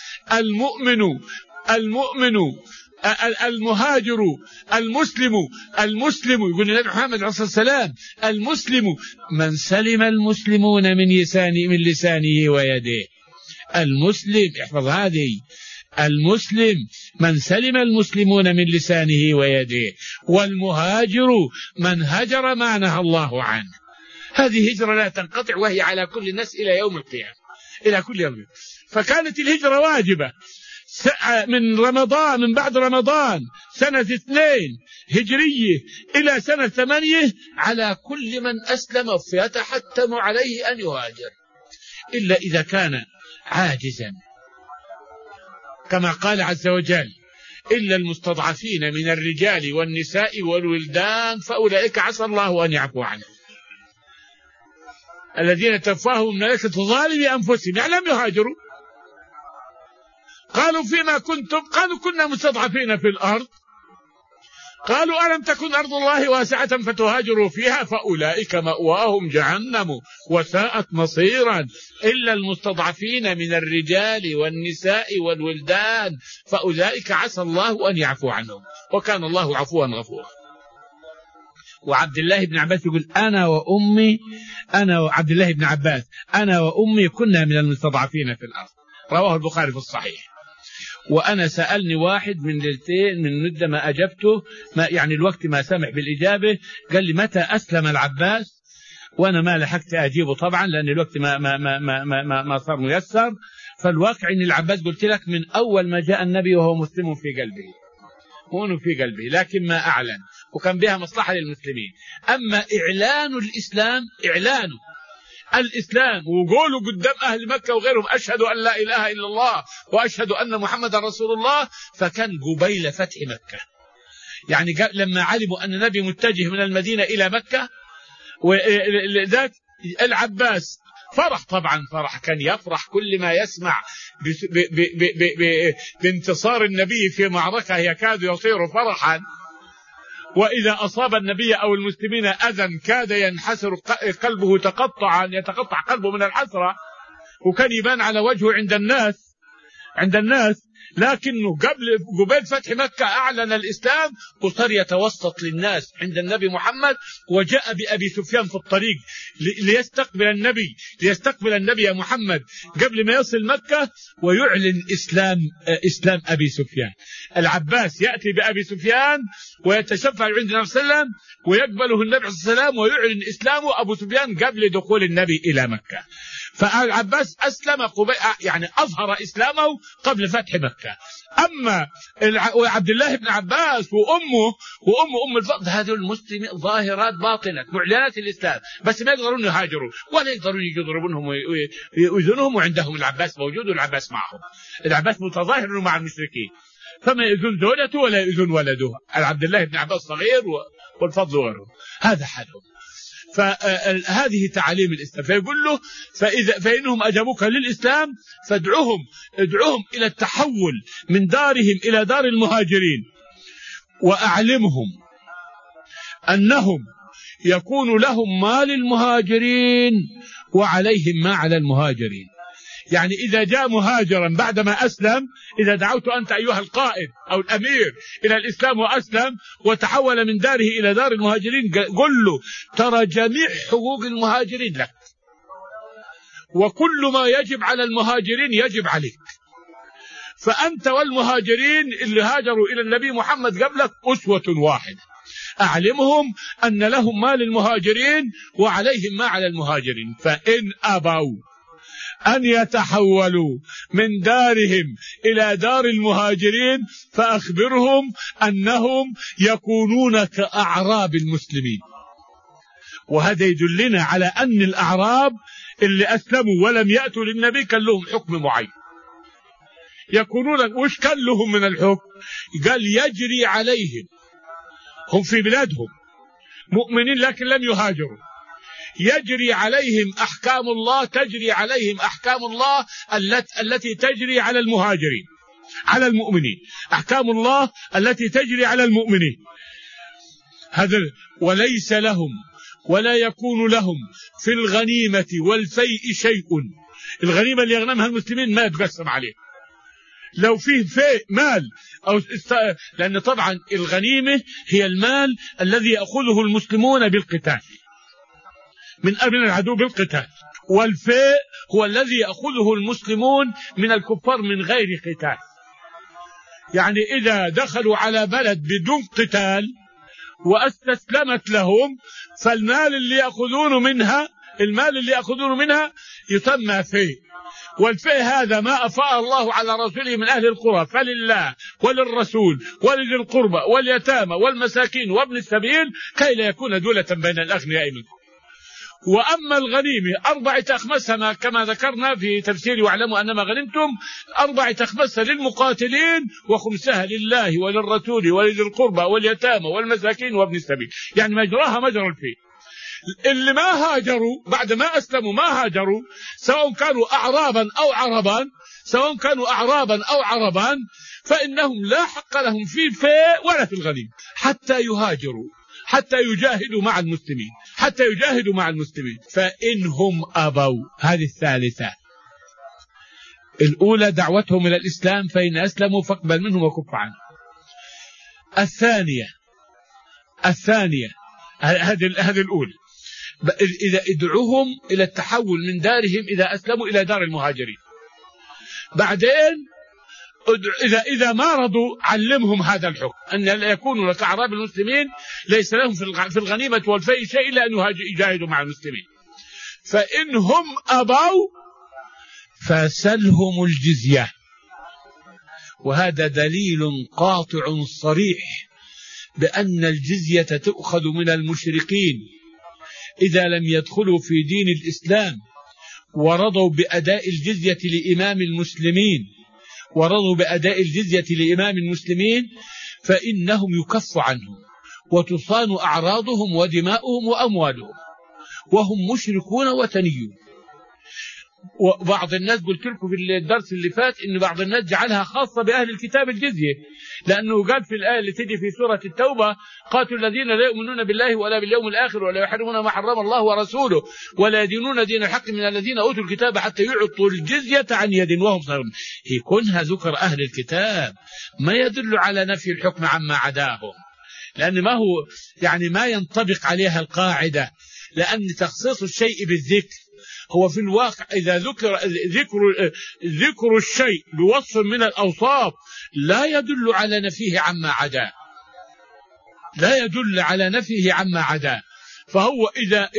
المؤمن المهاجر المسلم يقول النبي محمد عليه الصلاة والسلام المسلم من سلم المسلمون من لسانه ويده. المسلم، احفظ هذه، المسلم من سلم المسلمون من لسانه ويده، والمهاجر من هجر ما نهى الله عنه. هذه هجرة لا تنقطع، وهي على كل الناس إلى يوم القيامة، إلى كل يوم. فكانت الهجرة واجبة من بعد رمضان سنة 2 هجرية إلى سنة 8 على كل من أسلم، فيتحتم عليه أن يهاجر، إلا إذا كان عاجزا، كما قال عز وجل إلا المستضعفين من الرجال والنساء والولدان فأولئك عسى الله أن يعفو عنهم. الذين توفاهم الملائكة ظالمي أنفسهم يعني لم يهاجروا. قالوا فيما كنتم؟ قالوا كنا مستضعفين في الأرض. قالوا ألم تكن أرض الله واسعة فتهاجروا فيها فأولئك مأواهم جهنم وساءت مصيرا إلا المستضعفين من الرجال والنساء والولدان فأولئك عسى الله أن يعفو عنهم وكان الله عفوا غفورا. وعبد الله بن عباس يقول وعبد الله بن عباس أنا وأمي كنا من المستضعفين في الأرض، رواه البخاري في الصحيح. وأنا سألني واحد من ليلتين من مدة ما أجبته، يعني الوقت ما سمح بالإجابة، قال لي متى أسلم العباس؟ وأنا ما لحقت أجيبه طبعا لأن الوقت ما صار ميسر. فالواقع أن العباس قلت لك من أول ما جاء النبي وهو مسلم في قلبه، مؤمن في قلبه، لكن ما أعلن، وكان بها مصلحة للمسلمين. أما إعلان الإسلام وقولوا قدام أهل مكة وغيرهم أشهد أن لا إله إلا الله وأشهد أن محمد رسول الله، فكان قبيل فتح مكة. يعني لما علموا أن النبي متجه من المدينة إلى مكة، وذات العباس فرح، طبعا فرح، كان يفرح كل ما يسمع بانتصار النبي في معركة يكاد يصير فرحا. وإذا أصاب النبي أو المسلمين أذى كاد ينحسر قلبه، يتقطع قلبه من الحسرة، وكان يبان على وجهه عند الناس، لكنه قبل فتح مكة أعلن الإسلام وصار يتوسط للناس عند النبي محمد، وجاء بأبي سفيان في الطريق ليستقبل النبي يا محمد قبل ما يصل مكة ويعلن إسلام أبي سفيان. العباس يأتي بأبي سفيان ويتشفع عند النبي صلى الله عليه وسلم ويقبله النبي صلى الله عليه وسلم ويعلن إسلامه أبو سفيان قبل دخول النبي إلى مكة. فالعباس أسلم يعني أظهر إسلامه قبل فتح مكة. أما عبد الله بن عباس وأمه أم الفضل، هذول المسلمين ظاهرات باطنات معلنات الإسلام، بس ما يقدرون يهاجروا ولا يقدرون يضربونهم ويؤذونهم، وعندهم العباس موجود والعباس معهم. العباس متظاهر مع المشركين، فما يؤذون زوجته ولا يؤذون ولده. عبد الله بن عباس صغير والفضل غيره، هذا حالهم. فهذه تعاليم الإسلام. فيقول له فإنهم أجابوك للإسلام فادعوهم إلى التحول من دارهم إلى دار المهاجرين، وأعلمهم أنهم يكون لهم ما للمهاجرين وعليهم ما على المهاجرين. يعني إذا جاء مهاجرا بعدما أسلم، إذا دعوت أنت أيها القائد أو الأمير إلى الإسلام وأسلم وتحول من داره إلى دار المهاجرين، قل له ترى جميع حقوق المهاجرين لك، وكل ما يجب على المهاجرين يجب عليك، فأنت والمهاجرين اللي هاجروا إلى النبي محمد قبلك أسوة واحدة. أعلمهم أن لهم ما للمهاجرين وعليهم ما على المهاجرين، فإن أبوا أن يتحولوا من دارهم إلى دار المهاجرين فأخبرهم أنهم يكونون كأعراب المسلمين. وهذا يدلنا على أن الأعراب اللي أسلموا ولم يأتوا للنبي كان لهم حكم معين، يكونون وش كان لهم من الحكم؟ قال يجري عليهم، هم في بلادهم مؤمنين لكن لم يهاجروا، يجري عليهم أحكام الله، تجري عليهم أحكام الله التي تجري على المهاجرين على المؤمنين، أحكام الله التي تجري على المؤمنين. هذا وليس لهم ولا يكون لهم في الغنيمة والفيء شيء. الغنيمة اللي يغنمها المسلمين ما يتقسم عليه، لو فيه فيء مال لأن طبعا الغنيمة هي المال الذي يأخذه المسلمون بالقتال من العدو بالقتال، والفيء هو الذي يأخذه المسلمون من الكفار من غير قتال. يعني إذا دخلوا على بلد بدون قتال واستسلمت لهم، فالمال اللي يأخذونه منها يسمى فيء. والفيء هذا ما أفاء الله على رسوله من أهل القرى فلله وللرسول ولذي القربى واليتامى والمساكين وابن السبيل كي لا يكون دولة بين الأغنياء منكم. وأما الغنيمة 4 أخماسها كما ذكرنا في تفسير واعلموا أنما غنمتم 4 أخماسها للمقاتلين وخمسها لله وللرسول ولذي القربى واليتامى والمساكين وابن السبيل، يعني مجراها مجرى الفيل. اللي ما هاجروا بعد ما أسلموا ما هاجروا، سواء كانوا أعرابا أو عربا فإنهم لا حق لهم في الفيء ولا في الغنيمة حتى يهاجروا، حتى يجاهدوا مع المسلمين. فإنهم أبوا، هذه الثالثة. الأولى دعوتهم إلى الإسلام، فإن أسلموا فاقبل منهم وكف عنهم. الثانية هذه الأولى، إذا ادعوهم إلى التحول من دارهم إذا أسلموا إلى دار المهاجرين. بعدين إذا ما رضوا علمهم هذا الحكم أن لا يكونوا كأعراب المسلمين، ليس لهم في الغنيمة والفيء شيء إلا أن يجاهدوا مع المسلمين. فإنهم أبوا فسلهم الجزية. وهذا دليل قاطع صريح بأن الجزية تؤخذ من المشركين إذا لم يدخلوا في دين الإسلام ورضوا بأداء الجزية لإمام المسلمين، فإنهم يكف عنهم وتصان أعراضهم ودماؤهم وأموالهم وهم مشركون وثنيون. وبعض الناس قلت لكم في الدرس اللي فات ان بعض الناس جعلها خاصة بأهل الكتاب الجزية، لأنه قال في الآية اللي تجي في سورة التوبة: قاتلوا الذين لا يؤمنون بالله ولا باليوم الآخر ولا يحرمون ما حرم الله ورسوله ولا يدينون دين الحق من الذين أوتوا الكتاب حتى يعطوا الجزية عن يد وهم صاغرون. كونها ذكر أهل الكتاب ما يدل على نفي الحكم عما عداهم، لأن ما هو يعني ما ينطبق عليها القاعدة، لأن تخصيص الشيء بالذكر هو في الواقع إذا ذكر الشيء بوصف من الأوصاف لا يدل على نفيه عما عداه، لا يدل على نفيه عما عداه. فهو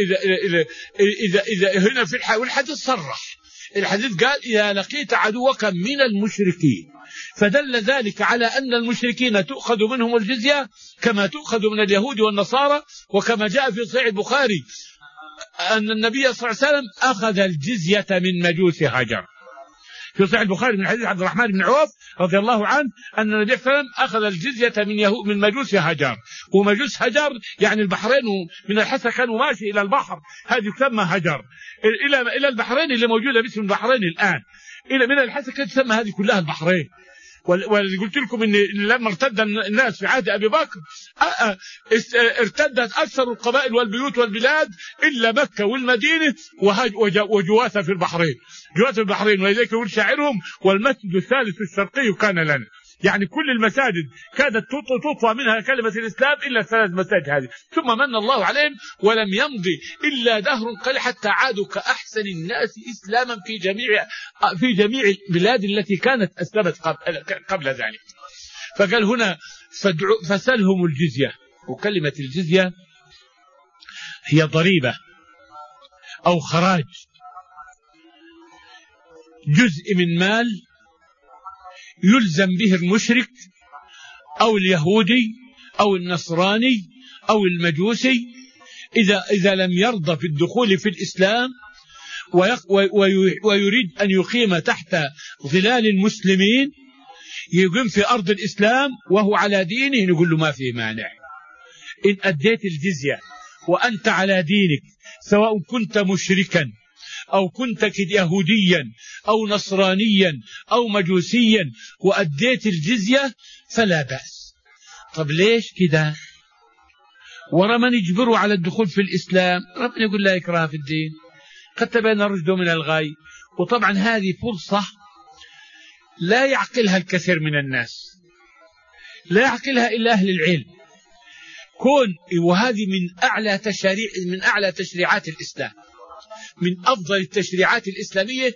إذا هنا في والحديث صرح، الحديث قال: إذا لقيت عدوك من المشركين، فدل ذلك على أن المشركين تؤخذ منهم الجزية كما تؤخذ من اليهود والنصارى، وكما جاء في صحيح البخاري أن النبي صلى الله عليه وسلم أخذ الجزية من مجوس هجر. في صحيح البخاري من حديث عبد الرحمن بن عوف رضي الله عنه أن النبي صلى الله عليه وسلم أخذ الجزية من مجوس هجر. ومجوس هجر يعني البحرين، من الحسا كانوا ماشي إلى البحر، هذه تسمى هجر، إلى البحرين اللي موجودة باسم البحرين الآن، إلى من الحسا كانت تسمى هذه كلها البحرين. وقلت لكم ان لما ارتد الناس في عهد ابي بكر ارتدت اكثر القبائل والبيوت والبلاد الا مكه والمدينه وجواثه في البحرين، جواثه في البحرين. ولذلك يقول شاعرهم: والمسجد الثالث الشرقي كان لنا. يعني كل المساجد كادت تطفى منها كلمة الإسلام إلا الثلاث مساجد هذه، ثم من الله عليهم ولم يمضي إلا دهر قليل حتى عادوا كأحسن الناس إسلاما في جميع البلاد التي كانت أسلمت قبل ذلك. فقال هنا: فسلهم الجزية. وكلمة الجزية هي ضريبة أو خراج، جزء من مال يلزم به المشرك أو اليهودي أو النصراني أو المجوسي إذا لم يرضى في الدخول في الإسلام ويريد أن يقيم تحت ظلال المسلمين، يقيم في أرض الإسلام وهو على دينه، نقول له ما في مانع إن أديت الجزية وأنت على دينك، سواء كنت مشركا أو كنت يهوديا أو نصرانيا أو مجوسيا وأديت الجزية فلا بأس. طب ليش كده؟ ورا من يجبروا على الدخول في الإسلام؟ ربنا يقول: لا إكراه في الدين، قد تبين الرشد من الغي. وطبعا هذه فرصة لا يعقلها الكثير من الناس، لا يعقلها إلا أهل العلم. وهذه من أعلى تشريعات الإسلام، من أفضل التشريعات الإسلامية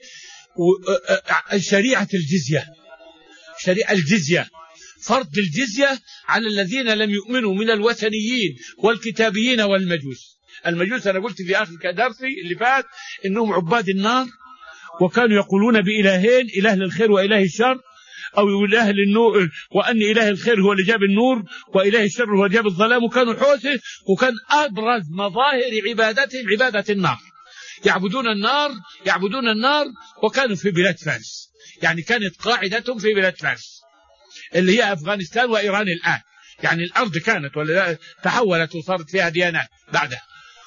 شريعة الجزية. شريعة الجزية، فرض الجزية على الذين لم يؤمنوا من الوثنيين والكتابيين والمجوس. المجوس أنا قلت في آخر درسي اللي فات إنهم عباد النار، وكانوا يقولون بإلهين: إله للخير وإله الشر، أو إله للنور، وأن إله الخير هو اللي جاب النور وإله الشر هو اللي جاب الظلام. وكانوا حوثه، وكان أبرز مظاهر عبادتهم عبادة النار، يعبدون النار. وكانوا في بلاد فارس، يعني كانت قاعدتهم في بلاد فارس اللي هي أفغانستان وإيران الآن. يعني الأرض كانت ولا تحولت وصارت فيها ديانات بعدها،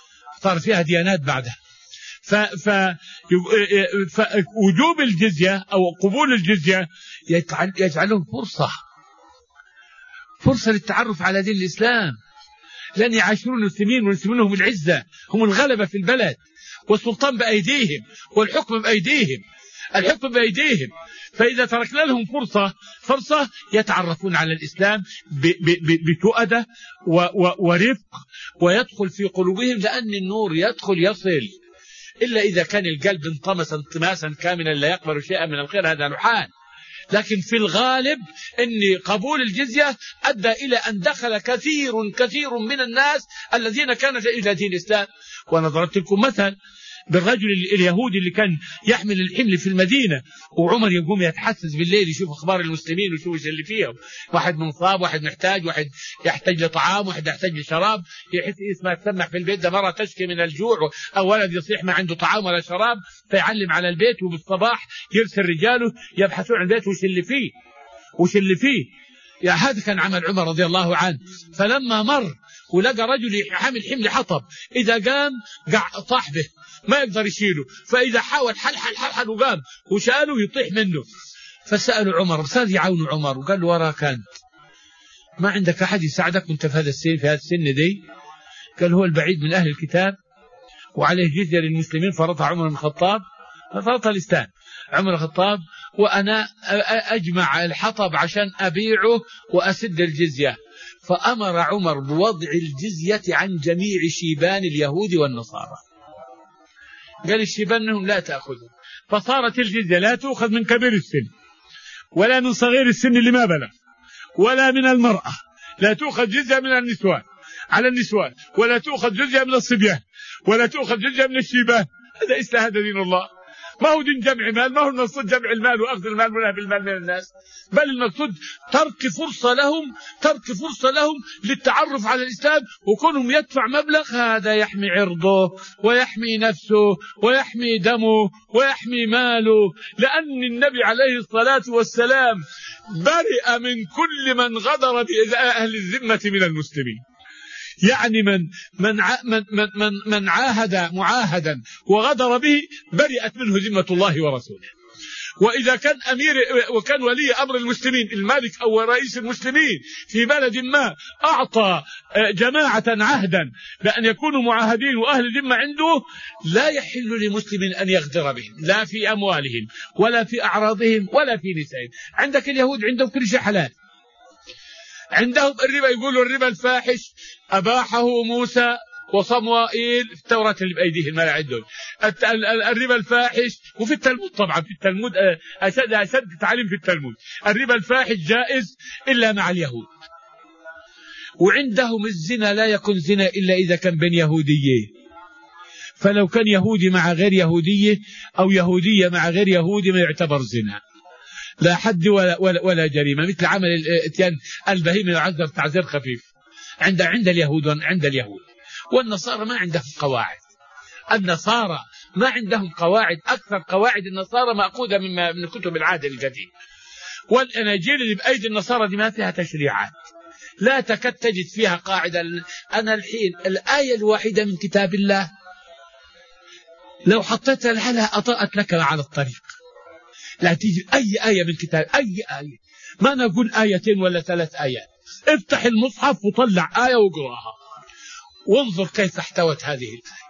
فوجوب الجزية أو قبول الجزية يجعلهم فرصة للتعرف على دين الإسلام، لن يعاشرون المسلمين والمسلمين هم العزة، هم الغلبة في البلد، والسلطان بأيديهم والحكم بأيديهم، الحكم بأيديهم. فإذا تركنا لهم فرصة يتعرفون على الإسلام بتؤدة ورفق، ويدخل في قلوبهم، لأن النور يصل إلا إذا كان القلب انطمس انطماسا كاملا لا يقبل شيئا من الخير، هذا نحان. لكن في الغالب أن قبول الجزية أدى إلى أن دخل كثير من الناس الذين كانوا إلى دين الإسلام. وأنا ضربت لكم مثل بالرجل اليهودي اللي كان يحمل الحمل في المدينة، وعمر يقوم يتحسس بالليل يشوف أخبار المسلمين ويشوف ايش اللي فيهم، واحد منصاب، واحد محتاج، واحد يحتاج لطعام، واحد يحتاج لشراب، يحس اسمه تسمع في البيت، ده مرة تشكي من الجوع أو ولد يصيح ما عنده طعام ولا شراب، فيعلم على البيت، وبالصباح يرسل رجاله يبحثون عن البيت وش اللي فيه. يا هذا كان عمل عمر رضي الله عنه. فلما مر ولقى رجل حامل حمل حطب، إذا قام طاح به ما يقدر يشيله، فإذا حاول حل وقام وشاله يطيح منه. فسألوا عمر، صار يعاونوا عمر، وقال له وراك أنت ما عندك أحد يساعدك وانت في هذا السن دي؟ قال هو البعيد من أهل الكتاب وعليه جزية للمسلمين فرضها عمر بن الخطاب، فرضها الإسلام عمر بن الخطاب، وأنا أجمع الحطب عشان أبيعه وأسد الجزية. فأمر عمر بوضع الجزية عن جميع شيبان اليهود والنصارى. قال الشيبان منهم لا تأخذوا، فصارت الجزية لا تؤخذ من كبير السن ولا من صغير السن اللي ما بلغ، ولا من المرأة، لا تؤخذ جزية من النسوان على النسوان، ولا تؤخذ جزية من الصبيان، ولا تؤخذ جزية من الشيبان. هذا إسلام، هذا دين الله. ما هو دين جمع مال، ما هو المقصود جمع المال وأخذ المال ونهب المال من الناس، بل المقصود ترك فرصة لهم للتعرف على الإسلام، وكونهم يدفع مبلغ هذا يحمي عرضه ويحمي نفسه ويحمي دمه ويحمي ماله. لأن النبي عليه الصلاة والسلام برئ من كل من غدر بأهل الذمة من المسلمين. يعني من عاهد معاهدا وغدر به برئت منه ذمة الله ورسوله. وإذا كان أمير وكان ولي أمر المسلمين، المالك أو رئيس المسلمين في بلد ما، أعطى جماعة عهدا بأن يكونوا معاهدين وأهل ذمة عنده، لا يحل لمسلم أن يغدر بهم، لا في أموالهم ولا في أعراضهم ولا في نسائهم. عندك اليهود عندهم كل شيء حلال، عندهم الربا، يقولوا الربا الفاحش أباحه موسى وصموئيل في التوراة اللي بأيديهم ما عندهم. الربا الفاحش، وفي التلمود طبعا، في التلمود أشد تعليم في التلمود، الربا الفاحش جائز إلا مع اليهود. وعندهم الزنا لا يكون زنا إلا إذا كان بين يهوديين، فلو كان يهودي مع غير يهودية أو يهودية مع غير يهودي ما يعتبر زنا، لا حد ولا جريمة، مثل عمل الاتيان البهيم يعذر تعذير خفيف عند اليهود. والنصارى ما عندهم قواعد، النصارى ما عندهم قواعد، أكثر قواعد النصارى مأخوذة من كتب العهد القديم. والأناجيل اللي بأيدي النصارى دي ما فيها تشريعات، لا تكاد تجد فيها قاعدة. أنا الحين الآية الواحدة من كتاب الله لو حطيتها لحالها أطاءت لك على الطريق. لا تيجي أي آية من كتاب، أي آية، ما نقول آيتين ولا 3 آيات، افتح المصحف وطلع آية وقراها وانظر كيف احتوت هذه الآية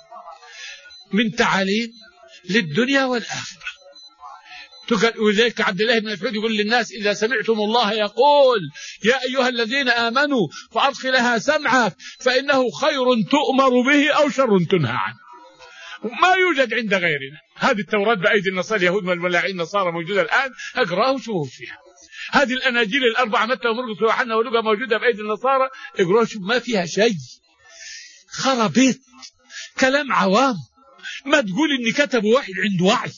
من تعاليم للدنيا والآخرة. وذلك عبد الله بن مسعود يقول للناس إذا سمعتم الله يقول يا أيها الذين آمنوا فأدخلها سمعك فإنه خير تؤمر به أو شر تنهى عنه. ما يوجد عند غيرنا. هذه التوراة بأيدي النصارى اليهود والملاعين النصارى موجودة الآن، اقرأه وشوفوا فيها. هذه الأناجيل الأربعة متى ومرقس ويوحنا ولوقا موجودة بأيدي النصارى، اقرأوا شوف ما فيها شيء، خرابيط، كلام عوام. ما تقول إني كتبوا واحد عنده وعي،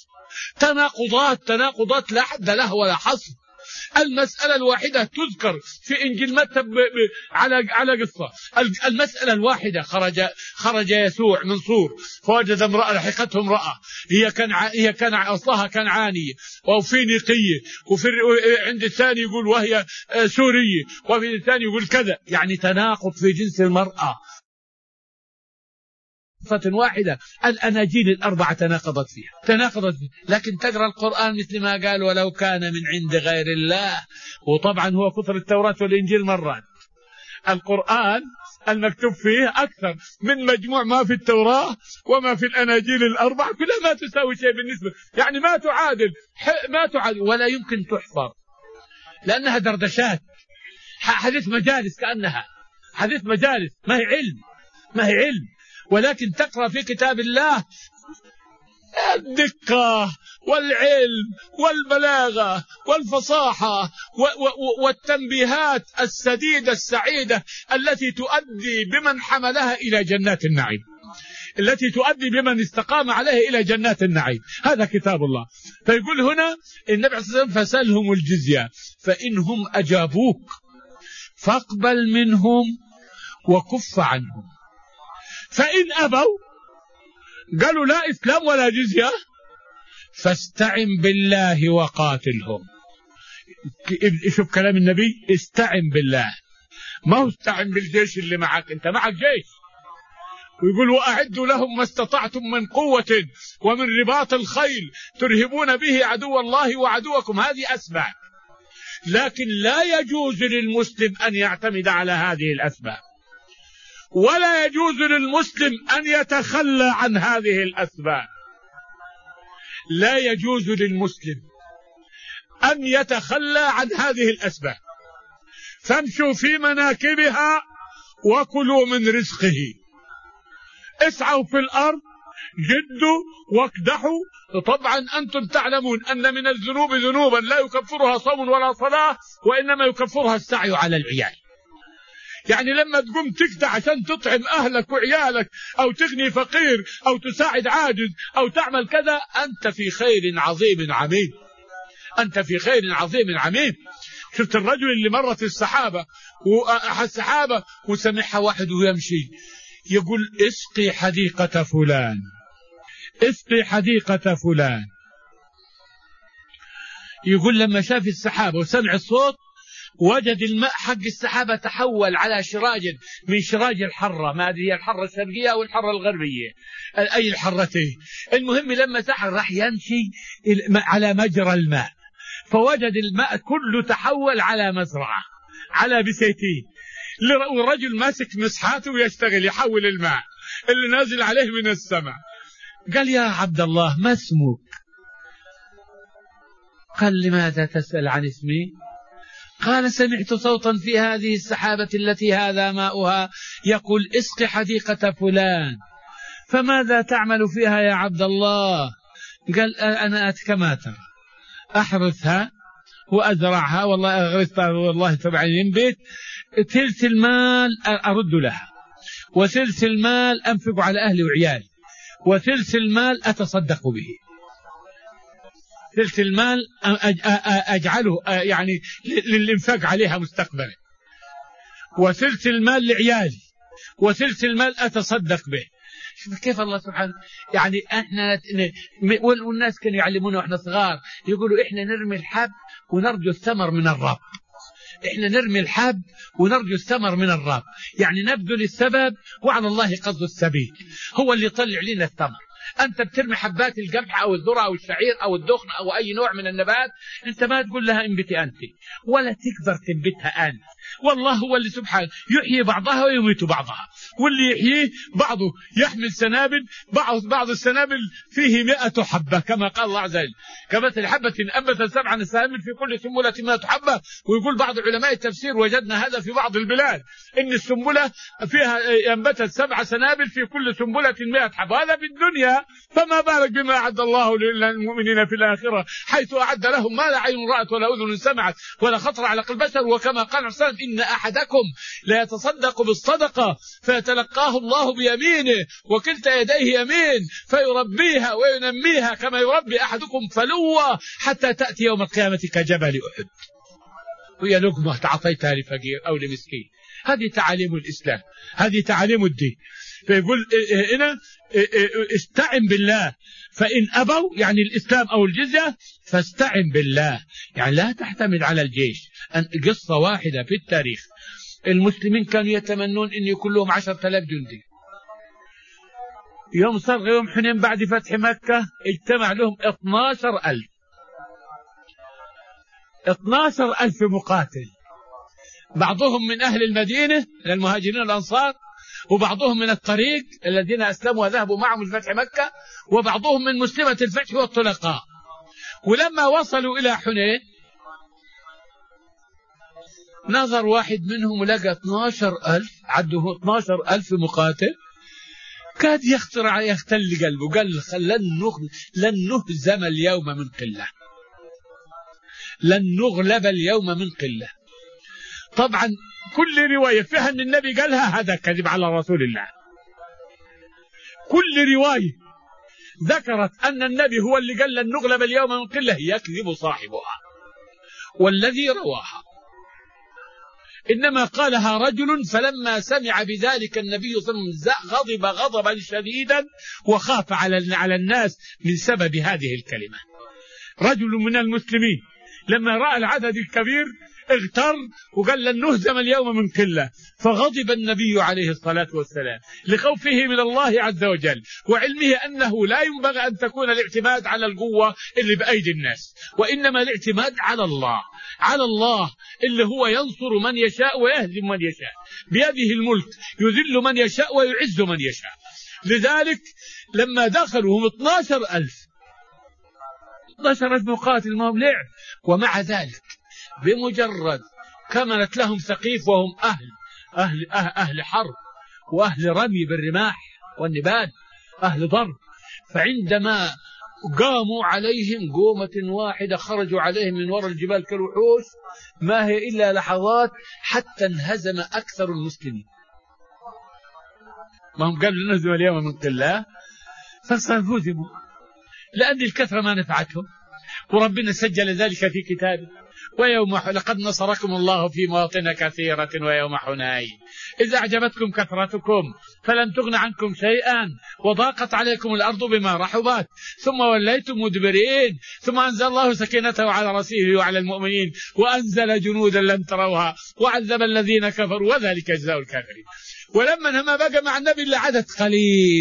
تناقضات لا حد له ولا حصر. المسألة الواحدة تذكر في إنجيل متى على قصة. المسألة الواحدة خرج يسوع من صور فوجد امرأة لحقته امرأة، هي كان أصلها كنعانية وفينيقية، وفي عند الثاني يقول وهي سورية، وفي الثاني يقول كذا. يعني تناقض في جنس المرأة واحدة. الأناجيل الأربعة تناقضت فيها. لكن تقرأ القرآن مثل ما قال ولو كان من عند غير الله. وطبعا هو كثر التوراة والإنجيل مرات، القرآن المكتوب فيه أكثر من مجموع ما في التوراة وما في الأناجيل الأربعة، كلها ما تساوي شيء بالنسبة، يعني ما تعادل ولا يمكن تحفر، لأنها دردشات، حديث مجالس، كأنها حديث مجالس، ما هي علم. ولكن تقرأ في كتاب الله الدقة والعلم والبلاغة والفصاحة والتنبيهات السديدة السعيدة التي تؤدي بمن حملها إلى جنات النعيم، التي تؤدي بمن استقام عليه إلى جنات النعيم. هذا كتاب الله. فيقول هنا النبي عليه الصلاة والسلام فسألهم الجزية فإنهم أجابوك فاقبل منهم وكف عنهم، فإن أبوا قالوا لا إسلام ولا جزية فاستعن بالله وقاتلهم. شوف كلام النبي، استعن بالله، ما هو استعن بالجيش اللي معك، انت معك جيش. ويقول وأعدوا لهم ما استطعتم من قوة ومن رباط الخيل ترهبون به عدو الله وعدوكم، هذه أسباب، لكن لا يجوز للمسلم أن يعتمد على هذه الأسباب، ولا يجوز للمسلم أن يتخلى عن هذه الأسباب. لا يجوز للمسلم أن يتخلى عن هذه الأسباب. فامشوا في مناكبها وكلوا من رزقه. اسعوا في الأرض، جدوا واكدحوا. طبعا أنتم تعلمون أن من الذنوب ذنوبا لا يكفرها صوم ولا صلاة، وإنما يكفرها السعي على العيال. يعني لما تقوم تكدح عشان تطعم أهلك وعيالك، أو تغني فقير، أو تساعد عاجز، أو تعمل كذا، أنت في خير عظيم عميم، أنت في خير عظيم عميم. شفت الرجل اللي مر في السحابة وسمعها واحد ويمشي يقول اسقي حديقة فلان، اسقي حديقة فلان. يقول لما شاف السحابة وسمع الصوت وجد الماء حق السحابة تحول على شراج من شراج الحرة، ما أدري الحرة الشرقية أو الحرة الغربية، أي الحرتين. المهم لما سحر راح يمشي على مجرى الماء، فوجد الماء كله تحول على مزرعة، على بسيتين، والرجل ماسك مسحاته ويشتغل يحول الماء اللي نازل عليه من السماء. قال يا عبد الله ما اسمك؟ قال لماذا تسأل عن اسمي؟ قال سمعت صوتا في هذه السحابة التي هذا ماؤها يقول اسق حديقة فلان، فماذا تعمل فيها يا عبد الله؟ قال أنا كما ترى أحرثها وأزرعها، والله أغرثها والله تبع ينبت، ثلث المال أرد لها، وثلث المال أنفق على أهلي وعيالي، وثلث المال أتصدق به، ثلث المال أجعله يعني للإنفاق عليها مستقبلا، وثلث المال لعيالي، وثلث المال أتصدق به. شوف كيف الله سبحانه يعني. احنا والناس كانوا يعلمونا واحنا صغار يقولوا احنا نرمي الحب ونرجو الثمر من الرب، احنا نرمي الحب ونرجو الثمر من الرب، يعني نبذل السبب وعلى الله قصد السبيل، هو اللي يطلع لنا الثمر. أنت بترمي حبات القمح أو الذرة أو الشعير أو الدخن أو أي نوع من النبات، أنت ما تقول لها انبتي أنت، ولا تقدر تنبتها أنت، والله هو اللي سبحانه يحيي بعضها ويميت بعضها، واللي يحييه بعضه يحمل سنابل، بعض السنابل فيه 100 حبة كما قال الله عز وجل، كمثل حبة أنبتت 7 سنابل في كل سنبلة 100 حبة. ويقول بعض علماء التفسير وجدنا هذا في بعض البلاد إن السنبلة فيها أنبتت 7 سنابل في كل سنبلة 100 حبة، هذا في الدنيا، فما بالك بما أعد الله للمؤمنين في الآخرة، حيث أعد لهم ما لا عين رأت ولا أذن سمعت ولا خطر على قلب بشر. وكما قال الرسول إن أحدكم لا يتصدق بالصدقة فيتلقاه الله بيمينه وكلتا يديه يمين فيربيها وينميها كما يربي أحدكم فلوة حتى تأتي يوم القيامة كجبل أحد، وهي لقمة تعطيتها لفقير أو لمسكين. هذه تعاليم الإسلام، هذه تعاليم الدين. فيقول هنا استعن بالله، فإن أبوا يعني الإسلام أو الجزية فاستعن بالله، يعني لا تعتمد على الجيش. قصة واحدة في التاريخ، المسلمين كانوا يتمنون أن يكون لهم 10,000 جندي. يوم صار يوم حنين بعد فتح مكة اجتمع لهم 12,000 مقاتل، بعضهم من أهل المدينة المهاجرين الأنصار، وبعضهم من الطريق الذين أسلموا وذهبوا معهم لفتح مكة، وبعضهم من مسلمة الفتح والطلقاء. ولما وصلوا إلى حنين نظر واحد منهم ولقى 12,000، عده 12,000 مقاتل، كاد يختل قلبه، قال لن نهزم اليوم من قلة، لن نغلب اليوم من قلة. طبعا كل رواية فيها أن النبي قالها هذا كذب على رسول الله، كل رواية ذكرت أن النبي هو اللي قال لن نغلب اليوم من قلة يكذب صاحبها، والذي رواها إنما قالها رجل فلما سمع بذلك النبي صلى الله عليه وسلم غضب غضبا شديدا وخاف على الناس من سبب هذه الكلمة. رجل من المسلمين لما رأى العدد الكبير اغتر وقال لن نهزم اليوم من قلة، فغضب النبي عليه الصلاة والسلام لخوفه من الله عز وجل وعلمه أنه لا ينبغي أن تكون الاعتماد على القوة اللي بأيدي الناس، وإنما الاعتماد على الله، على الله اللي هو ينصر من يشاء ويهزم من يشاء، بيده الملك يذل من يشاء ويعز من يشاء. لذلك لما دخلوا هم 12,000 مقاتل ما هم لعب، ومع ذلك بمجرد كمنت لهم ثقيف وهم أهل حرب وأهل رمي بالرماح والنبال، أهل ضرب، فعندما قاموا عليهم قومة واحدة خرجوا عليهم من وراء الجبال كالوحوش، ما هي إلا لحظات حتى انهزم أكثر المسلمين. ما هم قالوا نهزم اليوم من قلة، فهزموا لأن الكثرة ما نفعتهم، وربنا سجل ذلك في كتابه: ويوم لقد نصركم الله في مواطن كثيرة ويوم حنين إذا أعجبتكم كثرتكم فلن تغن عنكم شيئا وضاقت عليكم الأرض بما رحبت ثم وليتم مدبرين ثم أنزل الله سكينته على رسوله وعلى المؤمنين وأنزل جنودا لم تروها وعذب الذين كفروا وذلك جزاء الكافرين. ولما انهما بقى مع النبي إلا عدد قليل،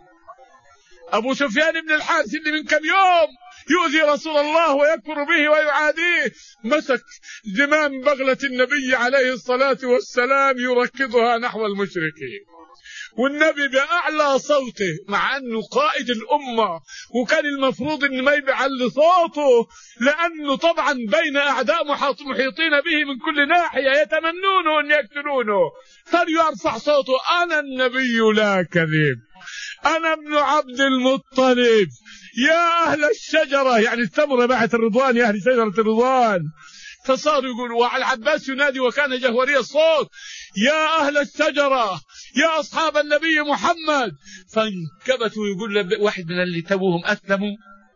أبو سفيان بن الحارث اللي من كم يوم يؤذي رسول الله ويكفر به ويعاديه مسك زمام بغلة النبي عليه الصلاة والسلام يركضها نحو المشركين، والنبي بأعلى صوته مع أنه قائد الأمة وكان المفروض أن ما يبعل صوته، لأنه طبعا بين أعداء محيطين به من كل ناحية يتمنونه أن يقتلونه، فليرفع صوته: أنا النبي لا كذب، أنا ابن عبد المطلب، يا أهل الشجرة، يعني الثمرة بعد الرضوان، يا أهل شجرة الرضوان. فصار يقول، وعلى العباس ينادي وكان جهوري الصوت: يا أهل الشجرة، يا أصحاب النبي محمد. فانكبتوا، يقول واحد من اللي توهم أسلموا،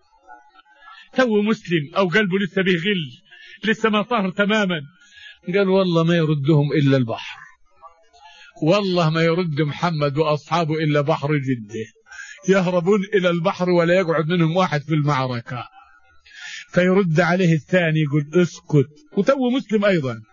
تو مسلم أو قلبه لسه به غل، لسه ما طهر تماما، قال والله ما يردهم إلا البحر، والله ما يرد محمد وأصحابه إلا بحر جده، يهربون إلى البحر ولا يقعد منهم واحد في المعركة. فيرد عليه الثاني يقول اسكت، وتو مسلم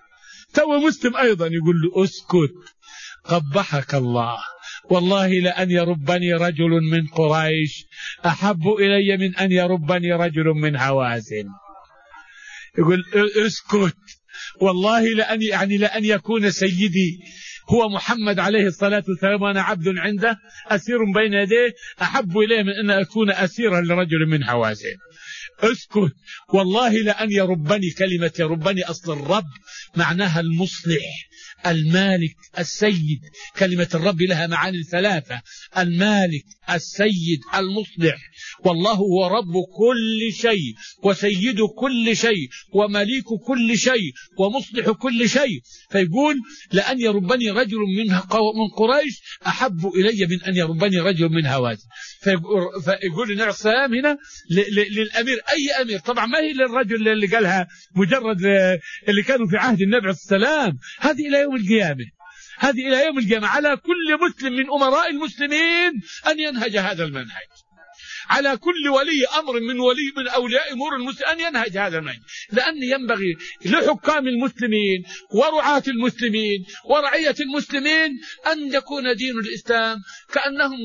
أيضا يقول له اسكت، قبحك الله، والله لأن يربني رجل من قريش أحب إلي من أن يربني رجل من هوازن. يقول اسكت، والله لأن يكون سيدي هو محمد عليه الصلاة والسلام وأنا عبد عنده أسير بين يديه أحب إليه من أن أكون أسيرا لرجل من هوازن. اسكت، والله لأن يربني، كلمة يربني أصل الرب معناها المصلح، المالك، السيد. كلمة الرب لها معاني ثلاثة: المالك، السيد، المصلح. والله هو رب كل شيء وسيد كل شيء ومليك كل شيء ومصلح كل شيء. فيقول لأن يربني رجل من قريش أحب إلي من أن يربني رجل من هوازن. فيقول النبي صلى الله عليه وسلم هنا للأمير، أي أمير، طبعا ما هي للرجل اللي قالها مجرد اللي كانوا في عهد النبي صلى الله عليه وسلم، هذه إلى يوم القيامة، هذه إلى يوم القيامة. على كل مسلم من أمراء المسلمين أن ينهج هذا المنهج، على كل ولي أمر من أولياء أمور المسلمين أن ينهج هذا المنهج، لأن ينبغي لحكام المسلمين ورعاة المسلمين ورعية المسلمين أن يكون دين الإسلام كأنهم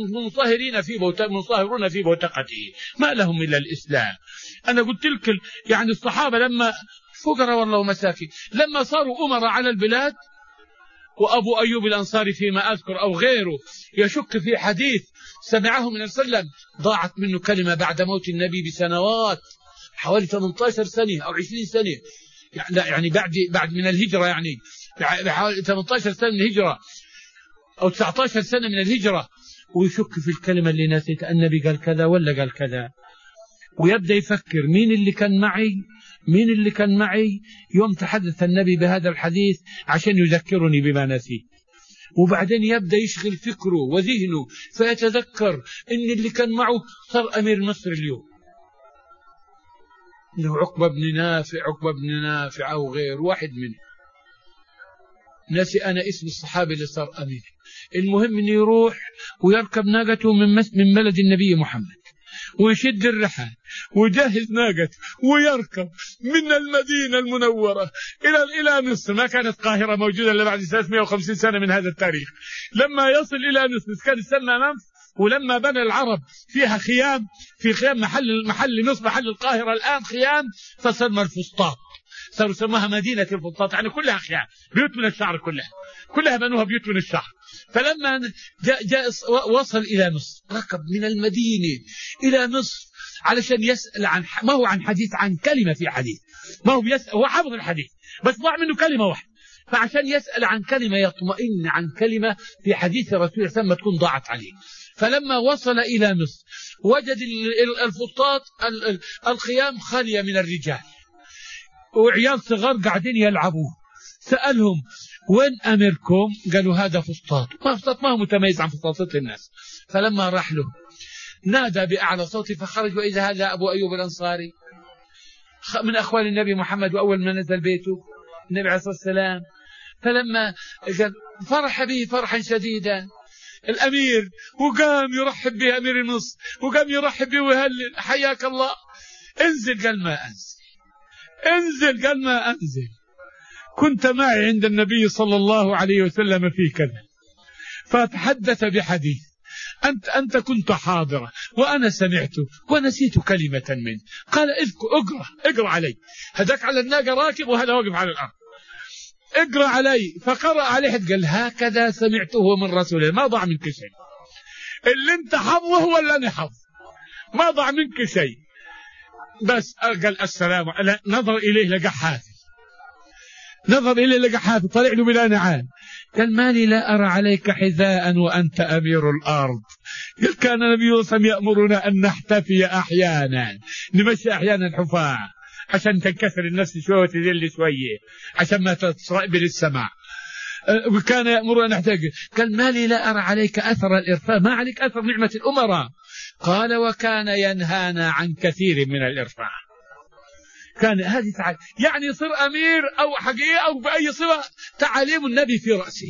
منصهرون في بوتقته، ما لهم إلا الإسلام. أنا قلت لك يعني الصحابة لما فقراء والله ومساكين لما صاروا أمراء على البلاد، وأبو أيوب الأنصاري فيما أذكر أو غيره يشك في حديث سمعه من وسلم، ضاعت منه كلمة بعد موت النبي بسنوات، حوالي 18 سنة أو 20 سنة، يعني بعد من الهجرة، يعني حوالي 18 سنة من الهجرة أو 19 سنة من الهجرة، ويشك في الكلمة اللي نسيت، النبي قال كذا ولا قال كذا، ويبدأ يفكر مين اللي كان معي يوم تحدث النبي بهذا الحديث عشان يذكرني بما نسيت. وبعدين يبدأ يشغل فكره وذهنه فيتذكر ان اللي كان معه صار امير مصر اليوم، انه عقبة بن نافع او غير واحد منه، ناسي انا اسم الصحابي اللي صار امير. المهم انه يروح ويركب ناقته من بلد النبي محمد ويشد الرحال ويجهز ناقته ويركب من المدينة المنورة إلى مصر. ما كانت القاهرة موجودة إلا بعد 350 سنة من هذا التاريخ. لما يصل إلى مصر كان يسمى منف، ولما بنى العرب فيها خيام، في خيام محل مصر محل القاهرة الآن خيام، فسمى الفسطاط، صاروا يسموها مدينة الفسطاط، يعني كلها خيام، بيوت من الشعر، كلها بنوها بيوت من الشعر. فلما جاء وصل إلى مصر ركب من المدينة إلى مصر علشان يسأل عن، ما هو عن حديث، عن كلمة في حديث، ما هو بيسأل، هو حافظ الحديث بس ضاع منه كلمة واحدة، فعشان يسأل عن كلمة يطمئن عن كلمة في حديث الرسول صلى الله عليه وسلم تكون ضاعت عليه. فلما وصل إلى مصر وجد الفسطاط الخيام خالية من الرجال وعيال صغار قاعدين يلعبوا. سألهم وين أميركم؟ قالوا هذا فسطاط. ما هو متميز عن فسطاطات الناس. فلما راح له نادى بأعلى صوته فخرج، وإذا هذا أبو أيوب الأنصاري من أخوال النبي محمد، وأول ما نزل بيته النبي عليه الصلاة والسلام. فلما قال فرح به فرحا شديدا الأمير، وقام يرحب به أمير مصر، وقام يرحب به ويهلل حياك الله. انزل. قال ما أنزل. انزل. قال ما أنزل. كنت معي عند النبي صلى الله عليه وسلم في كذا، فتحدث بحديث أنت كنت حاضرة وأنا سمعته ونسيت كلمة منه. قال اقرأ علي. هداك على الناقة راكب وهذا واقف على الأرض. اقرأ علي. فقرأ عليه. قال هكذا سمعته من رسول الله، ما ضاع منك شيء، اللي انت حظه هو اللي انا حظ، ما ضاع منك شيء. بس قال السلام. نظر إليه لقى حافظ، طلع له بلا نعال. قال مالي لا أرى عليك حذاء وأنت أمير الأرض. قال كان النبي صلى الله عليه وسلم يأمرنا أن نحتفي أحيانا، نمشي أحيانا حفاة عشان تنكسر النفس شوية وتذل شوية عشان ما تستقبل السماع. وكان يأمرنا نحتاج. قال مالي لا أرى عليك أثر الإرفاق، ما عليك أثر نعمة الأمراء. قال وكان ينهانا عن كثير من الإرفاق. كان هذه تعاليم، يعني يصير أمير أو حقيقة أو بأي صفة، تعاليم النبي في رأسه،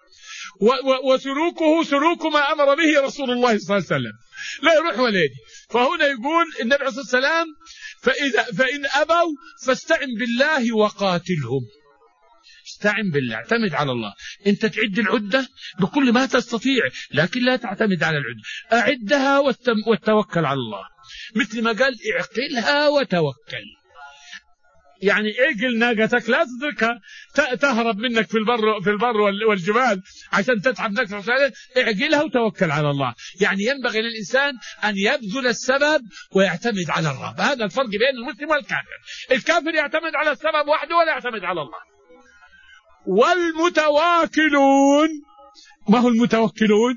وسلوكه سلوك ما أمر به رسول الله صلى الله عليه وسلم، لا يروح ولا يجي. فهنا يقول النبي عليه الصلاة والسلام فإن أبوا فاستعن بالله وقاتلهم. استعن بالله، اعتمد على الله. انت تعد العدة بكل ما تستطيع، لكن لا تعتمد على العدة، أعدها والتوكل على الله. مثل ما قال اعقلها وتوكل، يعني اعقل ناقتك، لا تتركها تهرب منك في البر والجبال عشان تتعب نفسك، اعقلها وتوكل على الله. يعني ينبغي للإنسان أن يبذل السبب ويعتمد على الرب. هذا الفرق بين المسلم والكافر. الكافر يعتمد على السبب وحده ولا يعتمد على الله. والمتواكلون، ما هو المتوكلون؟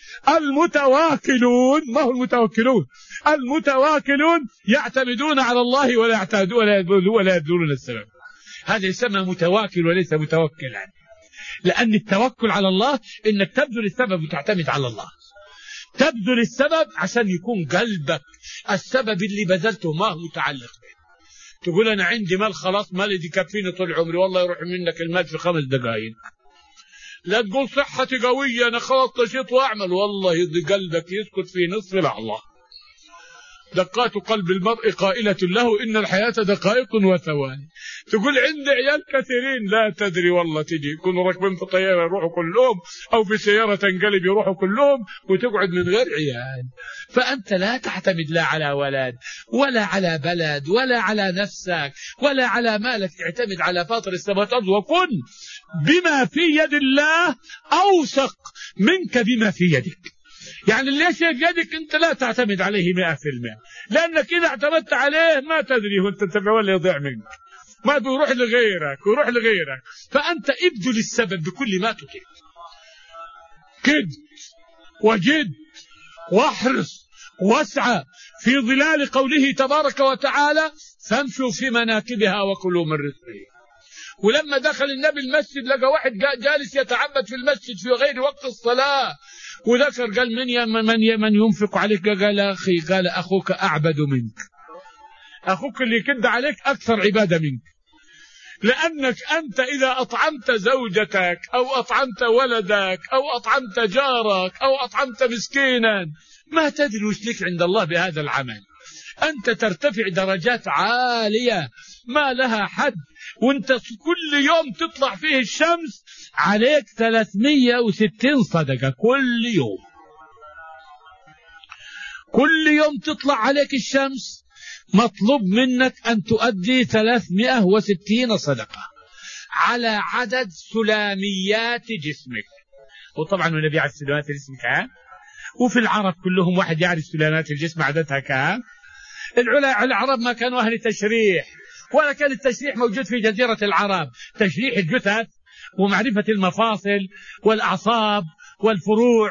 المتواكلون يعتمدون على الله ولا يبذلون السبب. هذا يسمى متواكل وليس متوكلا، لأن التوكل على الله إنك تبذل السبب وتعتمد على الله. تبذل السبب عشان يكون قلبك السبب اللي بذلته ما هو متعلق به. تقول أنا عندي مال، خلاص مالي دي كفيني طول عمري، والله يروح منك المال في 5 دقائق. لا تقول صحتي قوية أنا خلاص نشيط وأعمل، والله يضي قلبك يسكت في نصف لحظة. دقات قلب المرء قائلة له إن الحياة دقائق وثواني. تقول عندي عيال كثيرين، لا تدري والله تجي يكونوا راكبين في طيارة يروحوا كلهم، أو في سيارة تنقلب يروحوا كلهم، وتقعد من غير عيال. فأنت لا تعتمد لا على ولد ولا على بلد ولا على نفسك ولا على مالك، اعتمد على فاطر السماوات والأرض، وكن بما في يد الله أوثق منك بما في يدك. يعني اللي شيء في يدك أنت لا تعتمد عليه 100%، لأنك إذا اعتمدت عليه ما تدري هو أنت تبع ولا يضيع منك، ما بيروح لغيرك. فأنت ابذل السبب بكل ما تطيق، كد وجد واحرص واسعى في ظلال قوله تبارك وتعالى فامشوا في مناكبها وكلوا من رزقه. ولما دخل النبي المسجد لقى واحد جالس يتعبد في المسجد في غير وقت الصلاة، وذكر قال من ينفق عليك؟ قال أخي. قال أخوك أعبد منك، أخوك اللي يكد عليك أكثر عبادة منك، لأنك أنت إذا أطعمت زوجتك أو أطعمت ولدك أو أطعمت جارك أو أطعمت مسكينا ما تدري وش لك عند الله بهذا العمل. أنت ترتفع درجات عالية ما لها حد، وأنت كل يوم تطلع فيه الشمس عليك 360 صدقة كل يوم. كل يوم تطلع عليك الشمس مطلوب منك أن تؤدي 360 صدقة على عدد سلاميات جسمك. وطبعا النبي عليه سلامات الجسم كام؟ وفي العرب كلهم واحد يعرف سلامات الجسم عددها كام؟ العرب ما كانوا أهل تشريح، ولا كان التشريح موجود في جزيرة العرب، تشريح الجثث ومعرفة المفاصل والأعصاب والفروع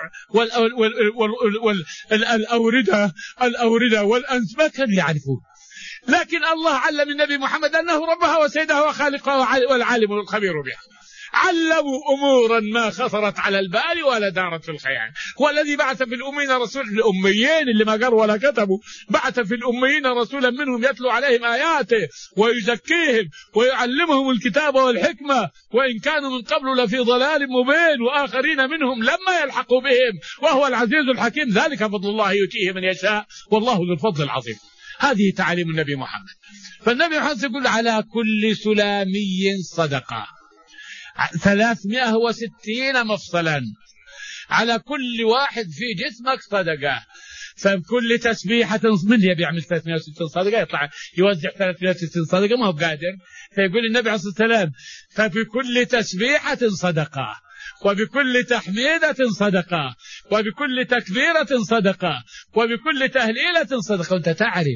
والأوردة والأنس ما كانوا يعرفون. لكن الله علم النبي محمد أنه ربها وسيدها وخالقها والعالم والخبير بها. علموا أمورا ما خطرت على البال ولا دارت في الخيال. والذي بعث في الأمين رسول الأميين اللي ما قروا ولا كتبوا، بعث في الأميين رسولا منهم يتلو عليهم آياته ويزكيهم ويعلمهم الكتاب والحكمة وإن كانوا من قبل لفي ضلال مبين وآخرين منهم لما يلحقوا بهم وهو العزيز الحكيم. ذلك فضل الله يؤتيه من يشاء والله ذو الفضل العظيم. هذه تعاليم النبي محمد. فالنبي محمد يقول على كل سلامي صدقة 360 مفصلا، على كل واحد في جسمك صدقة. فبكل تسبيحة من اللي بيعمل 360 صدقة يطلع يوزع 360 صدقة ما هو قادر. فيقول النبي عليه الصلاة والسلام فبكل تسبيحة صدقة وبكل تحميدة صدقة وبكل تكبيرة صدقة وبكل تهليلة صدقة. وانت تعرف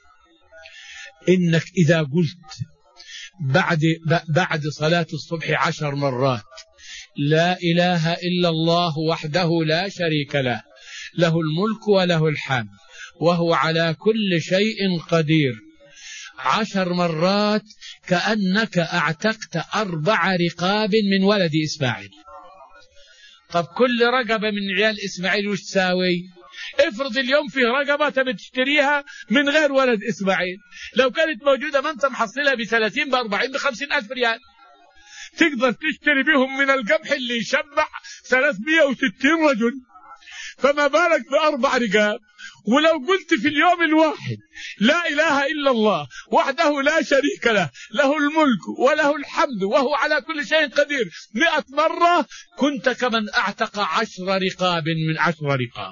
انك اذا قلت بعد صلاة الصبح 10 مرات لا إله إلا الله وحده لا شريك له له الملك وله الحمد وهو على كل شيء قدير 10 مرات كأنك اعتقت 4 رقاب من ولد إسماعيل. طب كل رقبة من عيال إسماعيل وش تساوي؟ افرض اليوم فيه رقبة تبي تشتريها من غير ولد إسماعيل، لو كانت موجودة ما انت محصلها ب30 ب40 ب50 ألف ريال تقدر تشتري بهم من القمح اللي يشبع 360 رجل، فما بالك ب4 رقاب. ولو قلت في اليوم الواحد لا إله إلا الله وحده لا شريك له له الملك وله الحمد وهو على كل شيء قدير 100 مرة كنت كمن اعتق 10 رقاب من 10 رقاب.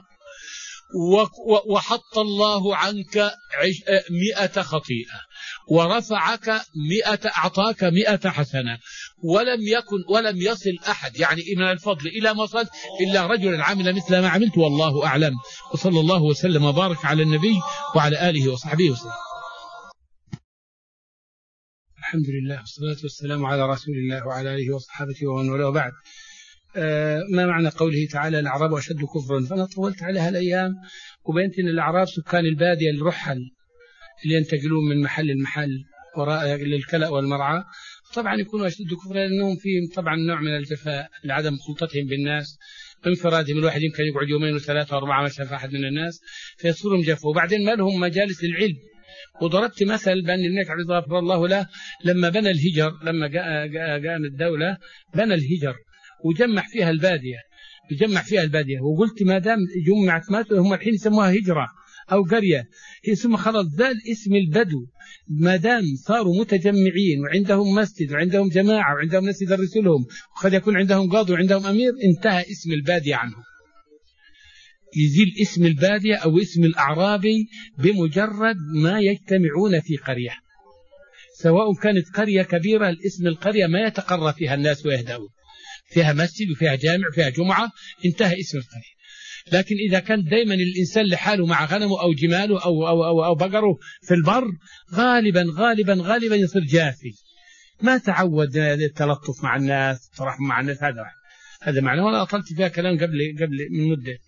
وحط الله عنك 100 خطيئة ورفعك 100 أعطاك 100 حسنة ولم يصل أحد يعني من الفضل إلى ما وصلت إلا رجل عمل مثل ما عملت والله أعلم. وصلى الله وسلم وبارك على النبي وعلى آله وصحبه وسلم. الحمد لله والصلاة والسلام على رسول الله وعلى آله وصحبه ومن والاه بعد. ما معنى قوله تعالى الأعراب أشد كفرا؟ فأنا طولت عليها الأيام وبينت أن الأعراب سكان البادية الرحل اللي ينتقلون من محل لمحل وراء للكلأ والمرعى، طبعا يكونوا أشد كفرا لأنهم فيهم طبعا نوع من الجفاء لعدم خلطتهم بالناس انفرادهم. الواحد يمكن يقعد 2 و3 و4 ما شاف أحد من الناس فيصيرهم جفوا، وبعدين ما لهم مجالس للعلم. وضربت مثل بأن النبي عليه الصلاة والسلام الله له لما بنى الهجر، لما قام الدولة بنى الهجر وجمع فيها البادية وقلت ما دام جمعت ما هم الحين يسموها هجرة أو قرية ثم خلاص ذال اسم البدو ما دام صاروا متجمعين وعندهم مسجد وعندهم جماعة وعندهم ناس يدرسوا لهم وقد يكون عندهم قاضي وعندهم أمير انتهى اسم البادية عنهم. يزيل اسم البادية أو اسم الأعرابي بمجرد ما يجتمعون في قرية، سواء كانت قرية كبيرة الاسم القرية ما يتقرى فيها الناس ويهدأون، فيها مسجد وفيها جامع وفيها جمعة انتهى اسم القرية. لكن إذا كان دائما الإنسان لحاله مع غنمه أو جماله أو بقره في البر غالبا يصير جافي، ما تعود التلطف مع الناس الترحم مع الناس. هذا معناه. وأنا أطلت فيها كلام قبل من مدة.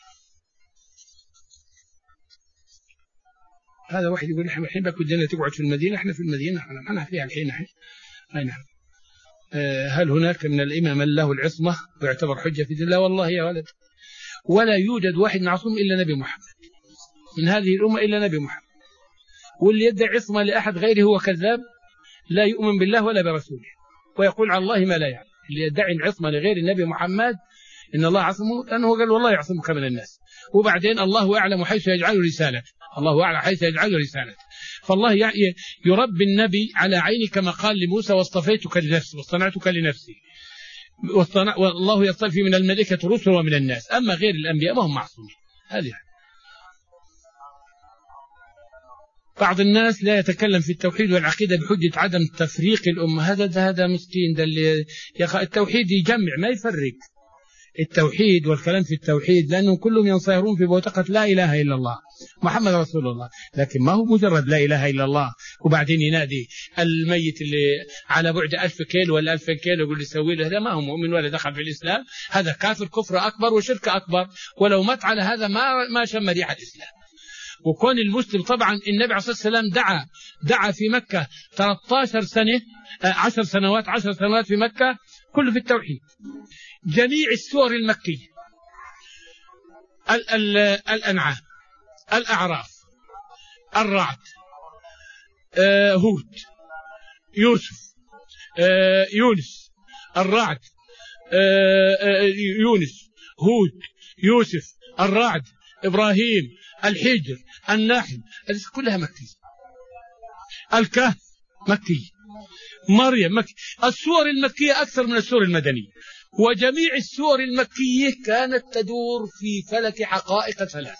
هذا واحد يقول احنا الحين بكون الدنيا تقعد في المدينة، احنا في المدينة احنا فيها الحين أي نعم. هل هناك من الإمام من له العصمة ويعتبر حجة في دين الله؟ والله يا ولد ولا يوجد واحد معصوم إلا نبي محمد من هذه الأمة إلا نبي محمد، واللي يدعي عصمة لأحد غيره هو كذاب لا يؤمن بالله ولا برسوله ويقول على الله ما لا يعلم، اللي يدعي العصمة لغير النبي محمد إن الله عصمه، لأنه قال والله يعصمك من الناس، وبعدين الله أعلم حيث يجعل رسالته، الله أعلم حيث يجعل رسالته. فالله يربي النبي على عيني كما قال لموسى واصطفيتك لنفسي واصطنعتك لنفسي، والله يصطفي من الملائكة رسل ومن الناس، أما غير الأنبياء ما هم معصومين. هذه بعض الناس لا يتكلم في التوحيد والعقيدة بحجة عدم تفريق الأمة، هذا مسكين، ده اللي التوحيد يجمع ما يفرق، التوحيد والكلام في التوحيد، لأنهم كلهم ينصهرون في بوتقة لا إله إلا الله محمد رسول الله، لكن ما هو مجرد لا إله إلا الله وبعدين ينادي الميت اللي على بعد 1000 كيلو ولا 2000 كيلو يقول لي سوي له، هذا ما هو مؤمن ولا دخل في الإسلام، هذا كافر كفر أكبر وشرك أكبر، ولو مات على هذا ما شم ريح الإسلام. وكون المسلم طبعا النبي عليه الصلاة والسلام دعا في مكة 13 سنة 10 سنوات في مكة كله في التوحيد. جميع السور المكية الأنعام، الأعراف، الرعد، هود، يوسف، يونس، الرعد، يونس، هود، يوسف، الرعد، إبراهيم، الحجر، النحل، كلها مكية. الكهف مكي، مريم مكي. السور المكية أكثر من السور المدنية، وجميع السور المكية كانت تدور في فلك حقائق ثلاث.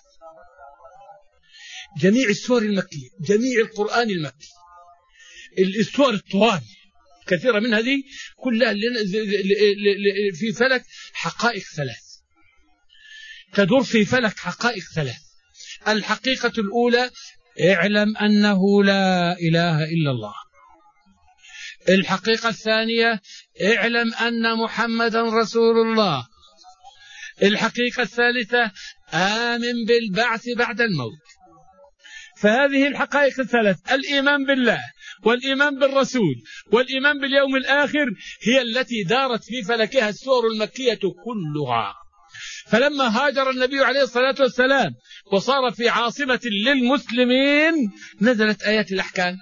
جميع السور المكية، جميع القرآن المكي، السور الطوال كثيرة من هذه كلها في فلك حقائق ثلاث، تدور في فلك حقائق ثلاث. الحقيقة الأولى اعلم أنه لا إله إلا الله. الحقيقة الثانية اعلم أن محمدا رسول الله. الحقيقة الثالثة آمن بالبعث بعد الموت. فهذه الحقائق الثلاث، الإيمان بالله والإيمان بالرسول والإيمان باليوم الآخر، هي التي دارت في فلكها السور المكية كلها. فلما هاجر النبي عليه الصلاة والسلام وصار في عاصمة للمسلمين نزلت آيات الأحكام،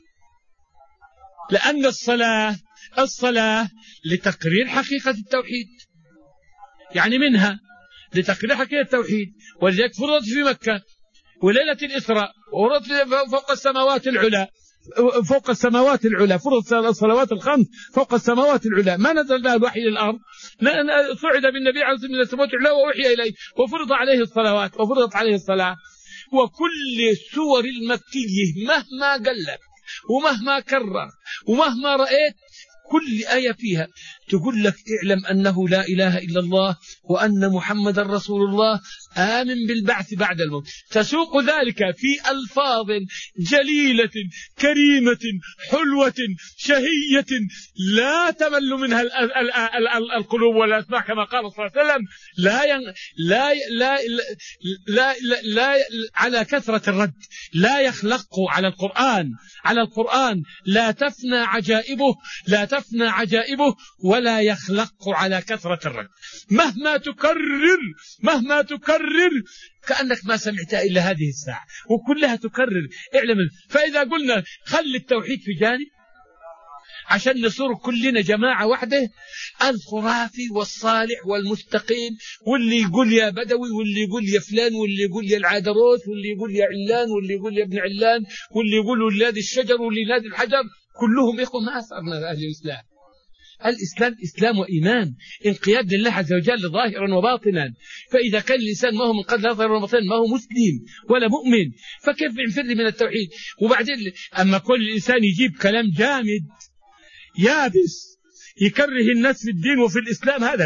لأن الصلاة لتقرير حقيقة التوحيد، يعني منها لتقرير حقيقة التوحيد، ولذلك فرضت في مكة وليلة الإسراء، ورضت فوق السماوات العلى، فرضت الصلوات الخمس فوق السماوات العلى، ما نزل بها الوحي للأرض، صعد بالنبي عليه الصلاة والسلام ووحي إليه وفرض عليه الصلوات وفرضت عليه الصلاة. وكل السور المكية مهما قلت ومهما كرر ومهما رأيت، كل آية فيها تقول لك اعلم أنه لا إله إلا الله وأن محمد رسول الله، آمن بالبعث بعد الموت. تسوق ذلك في ألفاظ جليلة كريمة حلوة شهية لا تمل منها القلوب ولا الأسماع، كما قال صلى الله عليه وسلم لا على كثرة الرد لا يخلق على القرآن لا تفنى عجائبه ولا يخلق على كثرة الرد. مهما تكرر كأنك ما سمعتها إلا هذه الساعة، وكلها تكرر اعلم. فإذا قلنا خلي التوحيد في جانب عشان نصير كلنا جماعة واحدة، الخرافي والصالح والمستقيم، واللي يقول يا بدوي واللي يقول يا فلان واللي يقول يا العادروس واللي يقول يا علان واللي يقول يا ابن علان واللي يقول ولاد الشجر واللي نادي الحجر، كلهم إخوة ما أثرنا أهل الإسلام. الإسلام إسلام وإيمان، انقياد لله عز وجل ظاهرا وباطنا. فإذا كان الإنسان ما هو من قبل ظاهرا وباطنا ما هو مسلم ولا مؤمن، فكيف ينفر من التوحيد؟ وبعدين أما كل الإنسان يجيب كلام جامد يابس يكره الناس في الدين وفي الإسلام، هذا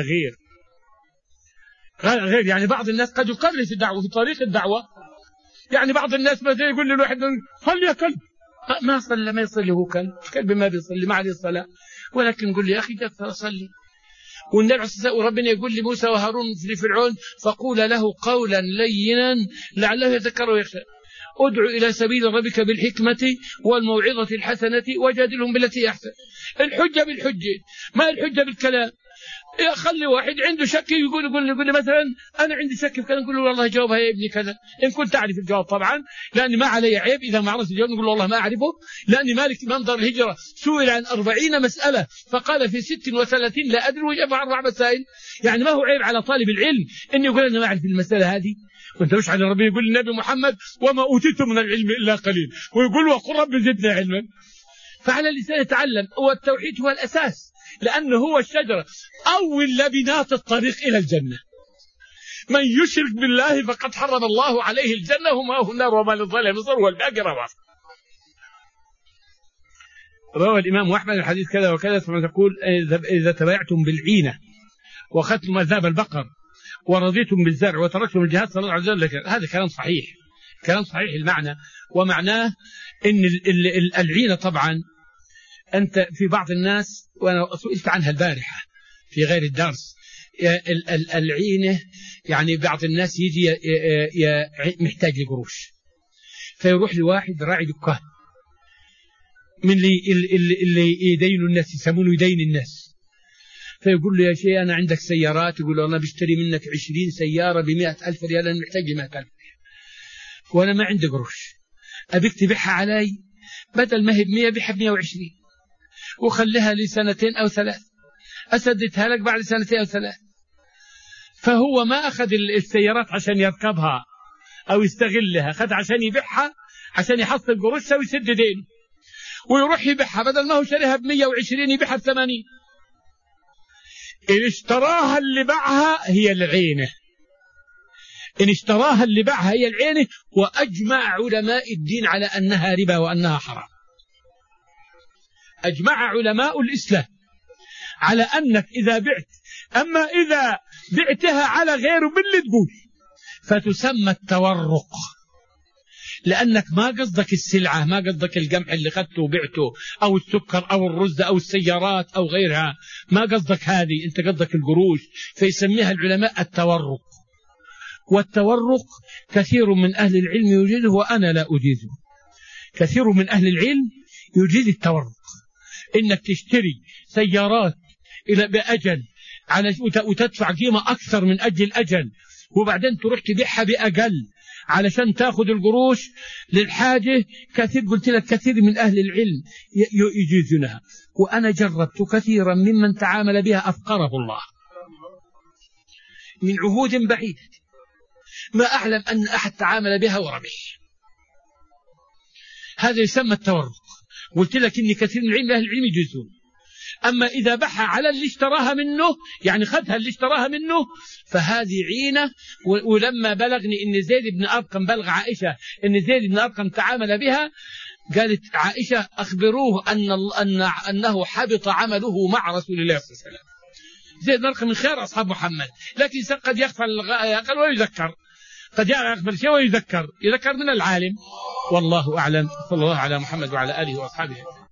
غير. يعني بعض الناس قد يكره في الدعوة في طريق الدعوة، يعني بعض الناس مثلا يقول للواحد صلي يا كلب، ما صلى ما يصلي هو كلب ما بيصلي ما عليه الصلاة، ولكن قل لي يا أخي كيف أصلي؟ والنبي عليه الصلاة والسلام وربنا يقول لموسى وهارون لفرعون فقول له قولا لينا لعله يذكر ويخشى، ادع إلى سبيل ربك بالحكمة والموعظة الحسنة وجادلهم بالتي أحسن. الحجة بالحجة، ما الحجة بالكلام. خلي واحد عنده شك يقول لي مثلا أنا عندي شك في كذا، نقول له والله جاوبها يا ابني كذا، إن كنت أعرف الجواب طبعا، لأني ما علي عيب إذا ما عرفت الجواب، نقول له والله ما أعرفه، لأني مالك منظر الهجرة سئل عن 40 مسألة فقال في 36 لا أدري وجاب 4 مسائل. يعني ما هو عيب على طالب العلم إن يقول أنا ما أعرف المسألة هذه. وأنت مش على ربي يقول النبي محمد وما أوتيتم من العلم إلا قليل، ويقول وقل رب زدنا علما. فعلى الإنسان يتعلم، والتوحيد هو الأساس، لأنه هو الشجرة أول لبنات الطريق إلى الجنة. من يشرك بالله فقد حرم الله عليه الجنة ومأواه النار وما للظالمين من نصير، والباقي رواه. روى الإمام أحمد الحديث كذا وكذا، ثم تقول إذا تبايعتم بالعينة وأخذتم أذناب البقر ورضيتم بالزرع وتركتم الجهاد صلى الله عليه وسلم. هذا كلام صحيح، كلام صحيح المعنى، ومعناه إن العينة طبعا أنت في بعض الناس، وأنا سئلت عنها البارحة في غير الدرس، العينة يعني بعض الناس يجي محتاج لقروش، فيروح لواحد راعي دكان من اللي يدين الناس، يسمونه يدين الناس، فيقول له يا شيخ أنا عندك سيارات، يقول له أنا بشتري منك 20 سيارة ب100,000 ريال، أنا محتاج ل100,000 وأنا ما عندي قروش، أبيك تبيعها علي بدل ما هي ب100 بيعها ب120 وخليها لي 2 أو 3 أسددها لك بعد 2 أو 3. فهو ما أخذ السيارات عشان يركبها أو يستغلها، أخذ عشان يبيعها عشان يحصل قروشها ويسد دينه، ويروح يبيعها بدل ما هو شريها ب120 يبيعها ب80. إن اشتراها اللي باعها هي العينة، إن اشتراها اللي باعها هي العينة. وأجمع علماء الدين على أنها ربا وأنها حرام. أجمع علماء الإسلام على أنك إذا بعت، أما إذا بعتها على غيره باللي تقول فتسمى التورق، لأنك ما قصدك السلعة، ما قصدك القمح اللي خدته وبعته أو السكر أو الرز أو السيارات أو غيرها، ما قصدك هذه، أنت قصدك القروش، فيسميها العلماء التورق. والتورق كثير من أهل العلم يجيزه وأنا لا أجيزه. كثير من أهل العلم يجيز التورق، إنك تشتري سيارات إلى بأجل وتدفع قيمة أكثر من أجل الأجل، وبعدين تروح تبيعها بأقل علشان تأخذ القروش للحاجة. كثير قلت لك كثير من أهل العلم يجيزونها، وأنا جربت كثيرا ممن تعامل بها أفقره الله من عهود بعيدة، ما أعلم أن أحد تعامل بها وربح. هذا يسمى التورق. قلت لك إن كثير من أهل العلم يجيزون. أما إذا بحى على اللي اشتراها منه، يعني خذها اللي اشتراها منه، فهذه عينة. ولما بلغني إن زيد بن أرقم بلغ عائشة إن زيد بن أرقم تعامل بها، قالت عائشة أخبروه أنه حبط عمله مع رسول الله صلى الله عليه وسلم. زيد بن أرقم من خير أصحاب محمد، لكن قد يغفل ويذكر، قد يغفل شيء ويذكر من العالم. والله أعلم. صلى الله على محمد وعلى آله وأصحابه.